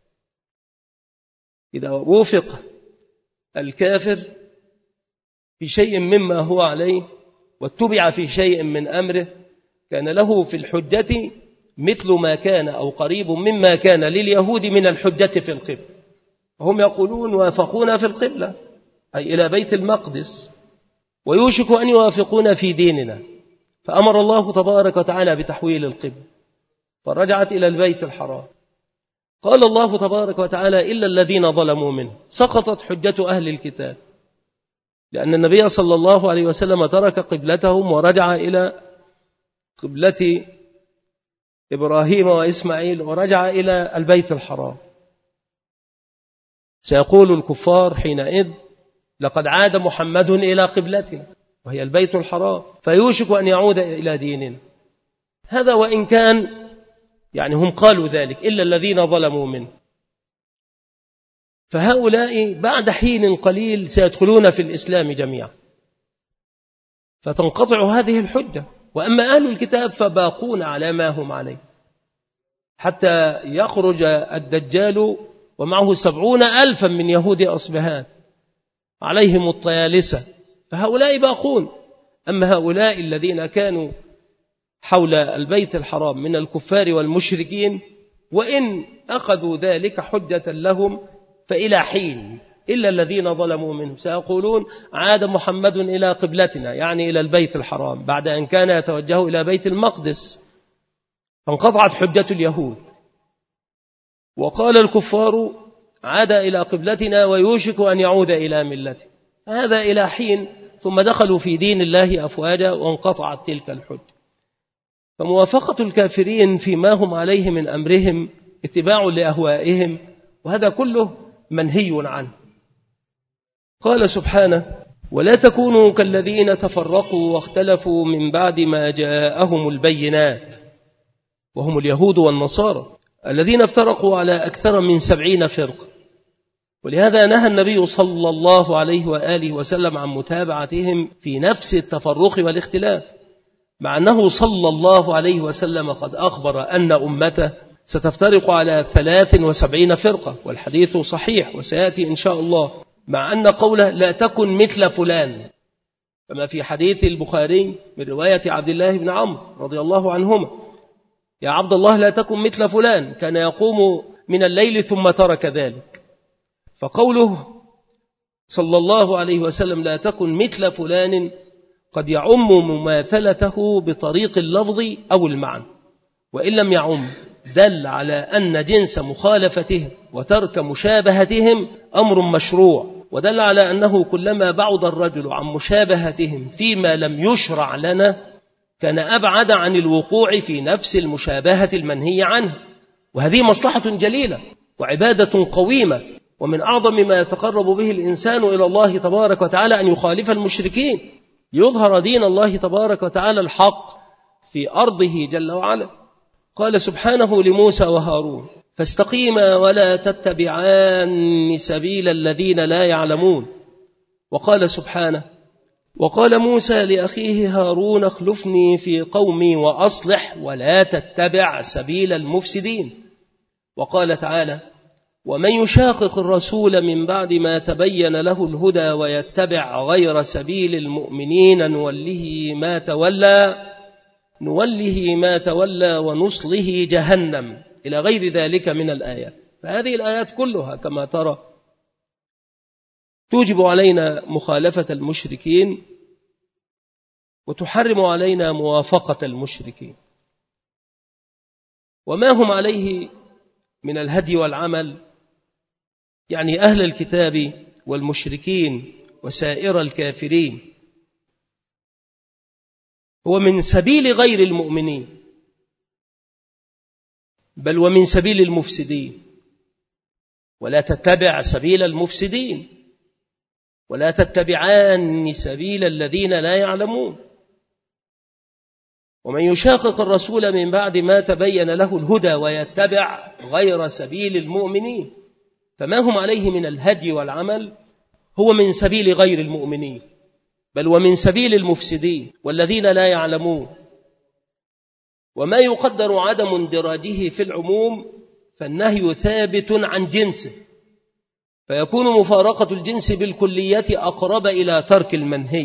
إذا وفق الكافر في شيء مما هو عليه واتبع في شيء من أمره كان له في الحجة مثل ما كان أو قريب مما كان لليهود من الحجة في القبل. هم يقولون وافقونا في القبلة أي إلى بيت المقدس، ويوشك أن يوافقون في ديننا، فأمر الله تبارك وتعالى بتحويل القبلة فرجعت إلى البيت الحرام. قال الله تبارك وتعالى إلا الذين ظلموا منه، سقطت حجة أهل الكتاب، لأن النبي صلى الله عليه وسلم ترك قبلتهم ورجع إلى قبلة إبراهيم وإسماعيل ورجع إلى البيت الحرام. سيقول الكفار حينئذ لقد عاد محمد إلى قبلتنا وهي البيت الحرام، فيوشك أن يعود إلى ديننا. هذا وإن كان يعني هم قالوا ذلك إلا الذين ظلموا منه، فهؤلاء بعد حين قليل سيدخلون في الإسلام جميعا فتنقطع هذه الحجة. وأما أهل الكتاب فباقون على ما هم عليه حتى يخرج الدجال ومعه سبعون ألفا من يهود أصبهان عليهم الطيالسة، فهؤلاء باقون. أما هؤلاء الذين كانوا حول البيت الحرام من الكفار والمشركين وإن أخذوا ذلك حجة لهم فإلى حين إلا الذين ظلموا منهم سيقولون عاد محمد إلى قبلتنا، يعني إلى البيت الحرام، بعد أن كان يتوجه إلى بيت المقدس، فانقطعت حجة اليهود. وقال الكفار عاد إلى قبلتنا ويوشك أن يعود إلى ملته، هذا إلى حين، ثم دخلوا في دين الله أفواجا وانقطعت تلك الحجة. فموافقة الكافرين فيما هم عليه من أمرهم اتباع لأهوائهم، وهذا كله منهي عنه. قال سبحانه ولا تكونوا كالذين تفرقوا واختلفوا من بعد ما جاءهم البينات، وهم اليهود والنصارى الذين افترقوا على أكثر من سبعين فرقة. ولهذا نهى النبي صلى الله عليه وآله وسلم عن متابعتهم في نفس التفرق والاختلاف، مع أنه صلى الله عليه وسلم قد أخبر أن أمته ستفترق على ثلاث وسبعين فرقة، والحديث صحيح وسيأتي إن شاء الله، مع أن قوله لا تكن مثل فلان كما في حديث البخاري من رواية عبد الله بن عمرو رضي الله عنهما يا عبد الله لا تكن مثل فلان كان يقوم من الليل ثم ترك ذلك. فقوله صلى الله عليه وسلم لا تكن مثل فلان قد يعم مماثلته بطريق اللفظ أو المعنى، وإن لم يعم دل على أن جنس مخالفتهم وترك مشابهتهم أمر مشروع، ودل على أنه كلما بعد الرجل عن مشابهتهم فيما لم يشرع لنا كان أبعد عن الوقوع في نفس المشابهة المنهي عنه، وهذه مصلحة جليلة وعبادة قويمة، ومن أعظم ما يتقرب به الإنسان إلى الله تبارك وتعالى أن يخالف المشركين ليظهر دين الله تبارك وتعالى الحق في أرضه جل وعلا. قال سبحانه لموسى وهارون فاستقيما ولا تتبعان سبيل الذين لا يعلمون. وقال سبحانه وقال موسى لأخيه هارون اخلفني في قومي وأصلح ولا تتبع سبيل المفسدين. وقال تعالى ومن يشاقق الرسول من بعد ما تبين له الهدى ويتبع غير سبيل المؤمنين نوله ما تولى نوله ما تولى ونصله جهنم إلى غير ذلك من الآيات. فهذه الآيات كلها كما ترى توجب علينا مخالفة المشركين وتحرم علينا موافقة المشركين، وما هم عليه من الهدي والعمل، يعني أهل الكتاب والمشركين وسائر الكافرين. هو من سبيل غير المؤمنين، بل ومن سبيل المفسدين. ولا تتبع سبيل المفسدين ولا تتبعان سبيل الذين لا يعلمون. ومن يشاقق الرسول من بعد ما تبين له الهدى ويتبع غير سبيل المؤمنين فما هم عليه من الهدي والعمل هو من سبيل غير المؤمنين، بل ومن سبيل المفسدين والذين لا يعلمون. وما يقدر عدم اندراجه في العموم فالنهي ثابت عن جنسه، فيكون مفارقة الجنس بالكلية أقرب إلى ترك المنهي،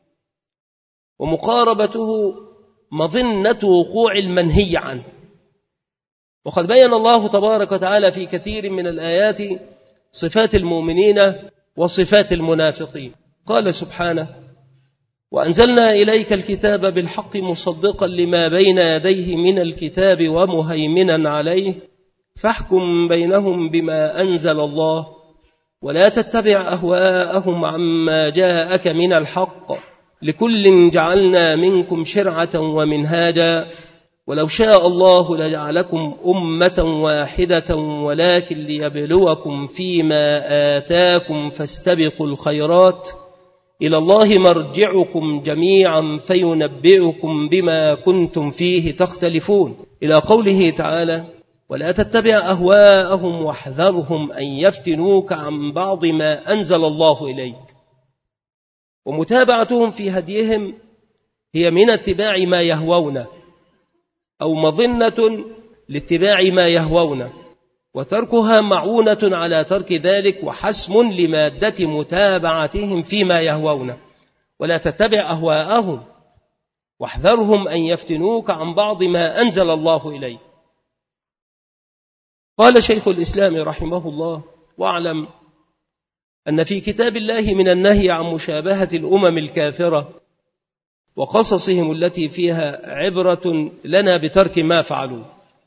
ومقاربته مظنة وقوع المنهي عنه. وقد بين الله تبارك وتعالى في كثير من الآيات صفات المؤمنين وصفات المنافقين. قال سبحانه: وأنزلنا إليك الكتاب بالحق مصدقا لما بين يديه من الكتاب ومهيمنا عليه فاحكم بينهم بما أنزل الله ولا تتبع أهواءهم عما جاءك من الحق لكل جعلنا منكم شرعة ومنهاجا ولو شاء الله لجعلكم أمة واحدة ولكن ليبلوكم فيما آتاكم فاستبقوا الخيرات إلى الله مرجعكم جميعا فينبئكم بما كنتم فيه تختلفون، إلى قوله تعالى: ولا تتبع أهواءهم واحذرهم أن يفتنوك عن بعض ما أنزل الله إليك. ومتابعتهم في هديهم هي من اتباع ما يهوون أو مظنة لاتباع ما يهوون، وتركها معونة على ترك ذلك وحسم لمادة متابعتهم فيما يهوون. ولا تتبع أهواءهم واحذرهم أن يفتنوك عن بعض ما أنزل الله إليك. قال شيخ الإسلام رحمه الله: واعلم أن في كتاب الله من النهي عن مشابهة الأمم الكافرة وقصصهم التي فيها عبرة لنا بترك ما فعلوا.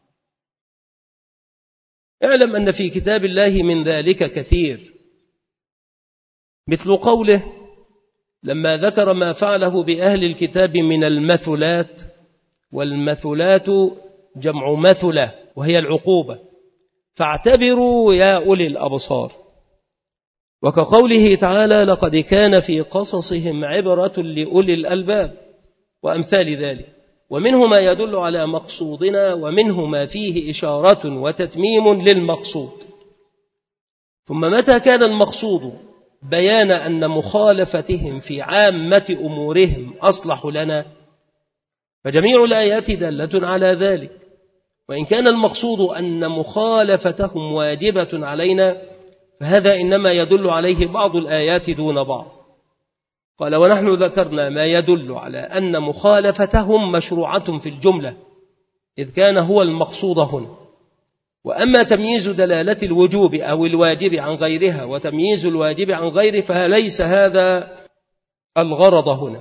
اعلم أن في كتاب الله من ذلك كثير، مثل قوله لما ذكر ما فعله بأهل الكتاب من المثلات، والمثلات جمع مثلة وهي العقوبة، فاعتبروا يا أولي الأبصار. وكقوله تعالى: لقد كان في قصصهم عبرة لأولي الألباب، وأمثال ذلك. ومنه ما يدل على مقصودنا ومنه ما فيه إشارة وتتميم للمقصود. ثم متى كان المقصود بيان أن مخالفتهم في عامة أمورهم أصلح لنا فجميع الآيات دالة على ذلك. وإن كان المقصود أن مخالفتهم واجبة علينا فهذا إنما يدل عليه بعض الآيات دون بعض. قال: ونحن ذكرنا ما يدل على أن مخالفتهم مشروعة في الجملة إذ كان هو المقصود هنا. وأما تمييز دلالة الوجوب أو الواجب عن غيرها وتمييز الواجب عن غيره فليس هذا الغرض هنا.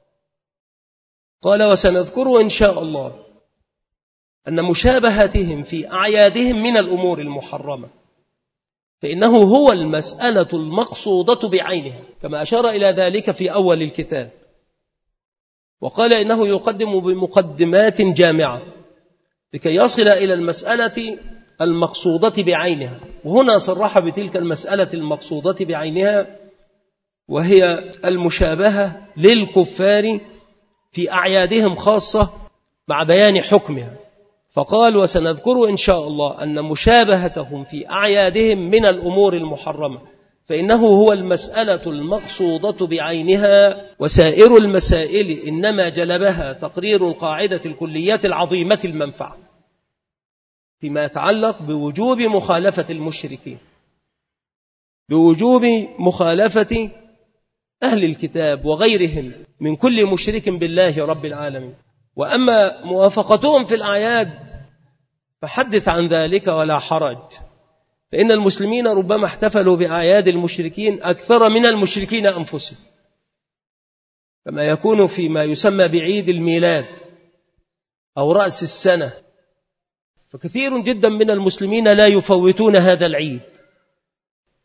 قال: وسنذكر إن شاء الله أن مشابهتهم في أعيادهم من الأمور المحرمة، فإنه هو المسألة المقصودة بعينها كما أشار إلى ذلك في أول الكتاب. وقال إنه يقدم بمقدمات جامعة لكي يصل إلى المسألة المقصودة بعينها. وهنا صرح بتلك المسألة المقصودة بعينها وهي المشابهة للكفار في أعيادهم خاصة مع بيان حكمها. فقال: وسنذكر إن شاء الله أن مشابهتهم في أعيادهم من الأمور المحرمة فإنه هو المسألة المقصودة بعينها، وسائر المسائل إنما جلبها تقرير القاعدة الكلية العظيمة المنفعة فيما يتعلق بوجوب مخالفة المشركين، بوجوب مخالفة أهل الكتاب وغيرهم من كل مشرك بالله رب العالمين. وأما موافقتهم في الأعياد فحدث عن ذلك ولا حرج، فإن المسلمين ربما احتفلوا بأعياد المشركين أكثر من المشركين أنفسهم، كما يكون فيما يسمى بعيد الميلاد أو رأس السنة، فكثير جدا من المسلمين لا يفوتون هذا العيد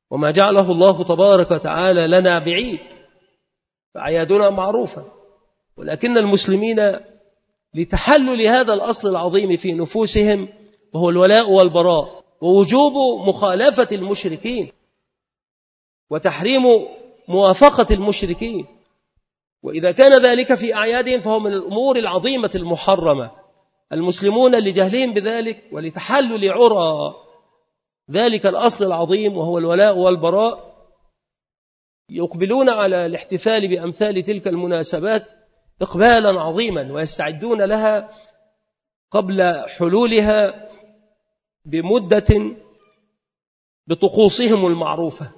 وما جعله الله تبارك وتعالى لنا بعيد، فأعيادنا معروفة، ولكن المسلمين لتحلل هذا الأصل العظيم في نفوسهم وهو الولاء والبراء ووجوب مخالفة المشركين وتحريم موافقة المشركين، وإذا كان ذلك في أعيادهم فهو من الأمور العظيمة المحرمة. المسلمون لجهلهم بذلك ولتحلل عرى ذلك الأصل العظيم وهو الولاء والبراء يقبلون على الاحتفال بأمثال تلك المناسبات إقبالا عظيما، ويستعدون لها قبل حلولها بمدة بطقوسهم المعروفة.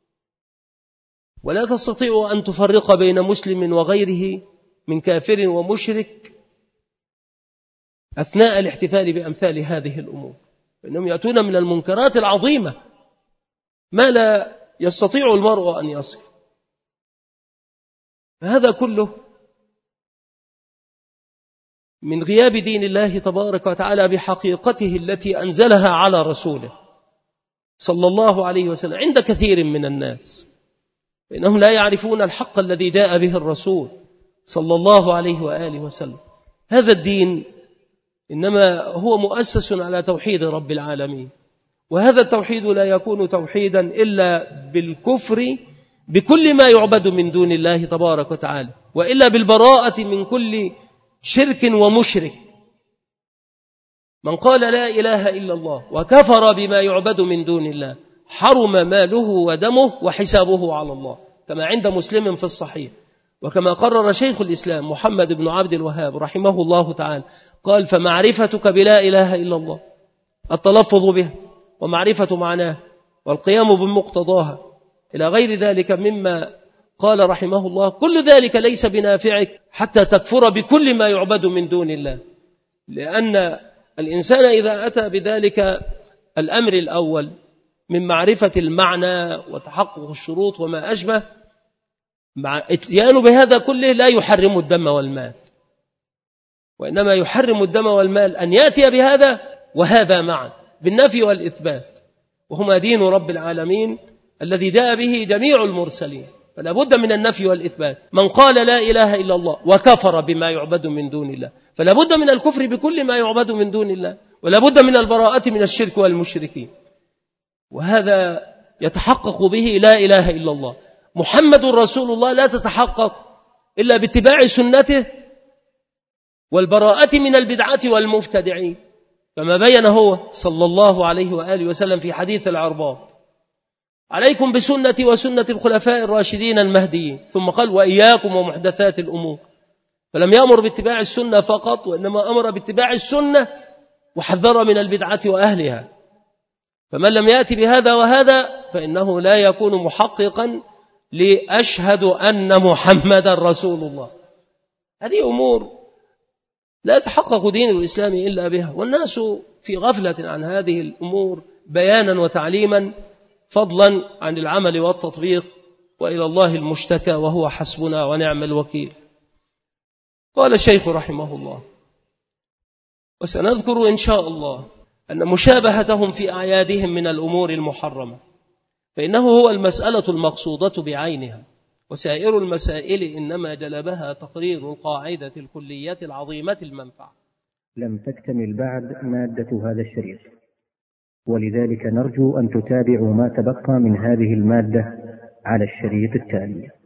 ولا تستطيع أن تفرق بين مسلم وغيره من كافر ومشرك أثناء الاحتفال بأمثال هذه الأمور، فإنهم يأتون من المنكرات العظيمة ما لا يستطيع المرء أن يصل. فهذا كله من غياب دين الله تبارك وتعالى بحقيقته التي أنزلها على رسوله صلى الله عليه وسلم عند كثير من الناس، فإنهم لا يعرفون الحق الذي جاء به الرسول صلى الله عليه وآله وسلم. هذا الدين إنما هو مؤسس على توحيد رب العالمين، وهذا التوحيد لا يكون توحيدا إلا بالكفر بكل ما يعبد من دون الله تبارك وتعالى، وإلا بالبراءة من كل شرك ومشرك. من قال لا إله إلا الله وكفر بما يعبد من دون الله حرم ماله ودمه وحسابه على الله، كما عند مسلم في الصحيح، وكما قرر شيخ الإسلام محمد بن عبد الوهاب رحمه الله تعالى قال: فمعرفتك بلا إله إلا الله التلفظ به ومعرفة معناه والقيام بمقتضاها إلى غير ذلك مما قال رحمه الله، كل ذلك ليس بنافعك حتى تكفر بكل ما يعبد من دون الله، لأن الإنسان إذا أتى بذلك الأمر الأول من معرفة المعنى وتحقق الشروط وما أشبه، مع اتيان بهذا كله لا يحرم الدم والمال، وإنما يحرم الدم والمال أن يأتي بهذا وهذا معا بالنفي والإثبات، وهما دين رب العالمين الذي جاء به جميع المرسلين، فلا بد من النفي والإثبات. من قال لا إله إلا الله وكفر بما يعبد من دون الله فلا بد من الكفر بكل ما يعبد من دون الله، ولا بد من البراءة من الشرك والمشركين، وهذا يتحقق به لا إله إلا الله محمد رسول الله لا تتحقق إلا باتباع سنته والبراءة من البدعة والمبتدعين، كما بين هو صلى الله عليه وآله وسلم في حديث العرباط: عليكم بسنتي وسنة الخلفاء الراشدين المهديين، ثم قال: وإياكم ومحدثات الأمور. فلم يأمر باتباع السنة فقط، وإنما أمر باتباع السنة وحذر من البدعة وأهلها. فمن لم يأتي بهذا وهذا فإنه لا يكون محققا لأشهد أن محمد رسول الله. هذه أمور لا يتحقق دين الإسلام إلا بها، والناس في غفلة عن هذه الأمور بيانا وتعليما، فضلا عن العمل والتطبيق، وإلى الله المشتكى وهو حسبنا ونعم الوكيل. قال الشيخ رحمه الله: وسنذكر إن شاء الله أن مشابهتهم في أعيادهم من الأمور المحرمة، فإنه هو المسألة المقصودة بعينها، وسائر المسائل إنما جلبها تقرير القاعدة الكلية العظيمة المنفعة. لم تكتمل بعد مادة هذا الشريط، ولذلك نرجو أن تتابعوا ما تبقى من هذه المادة على الشريط التالي.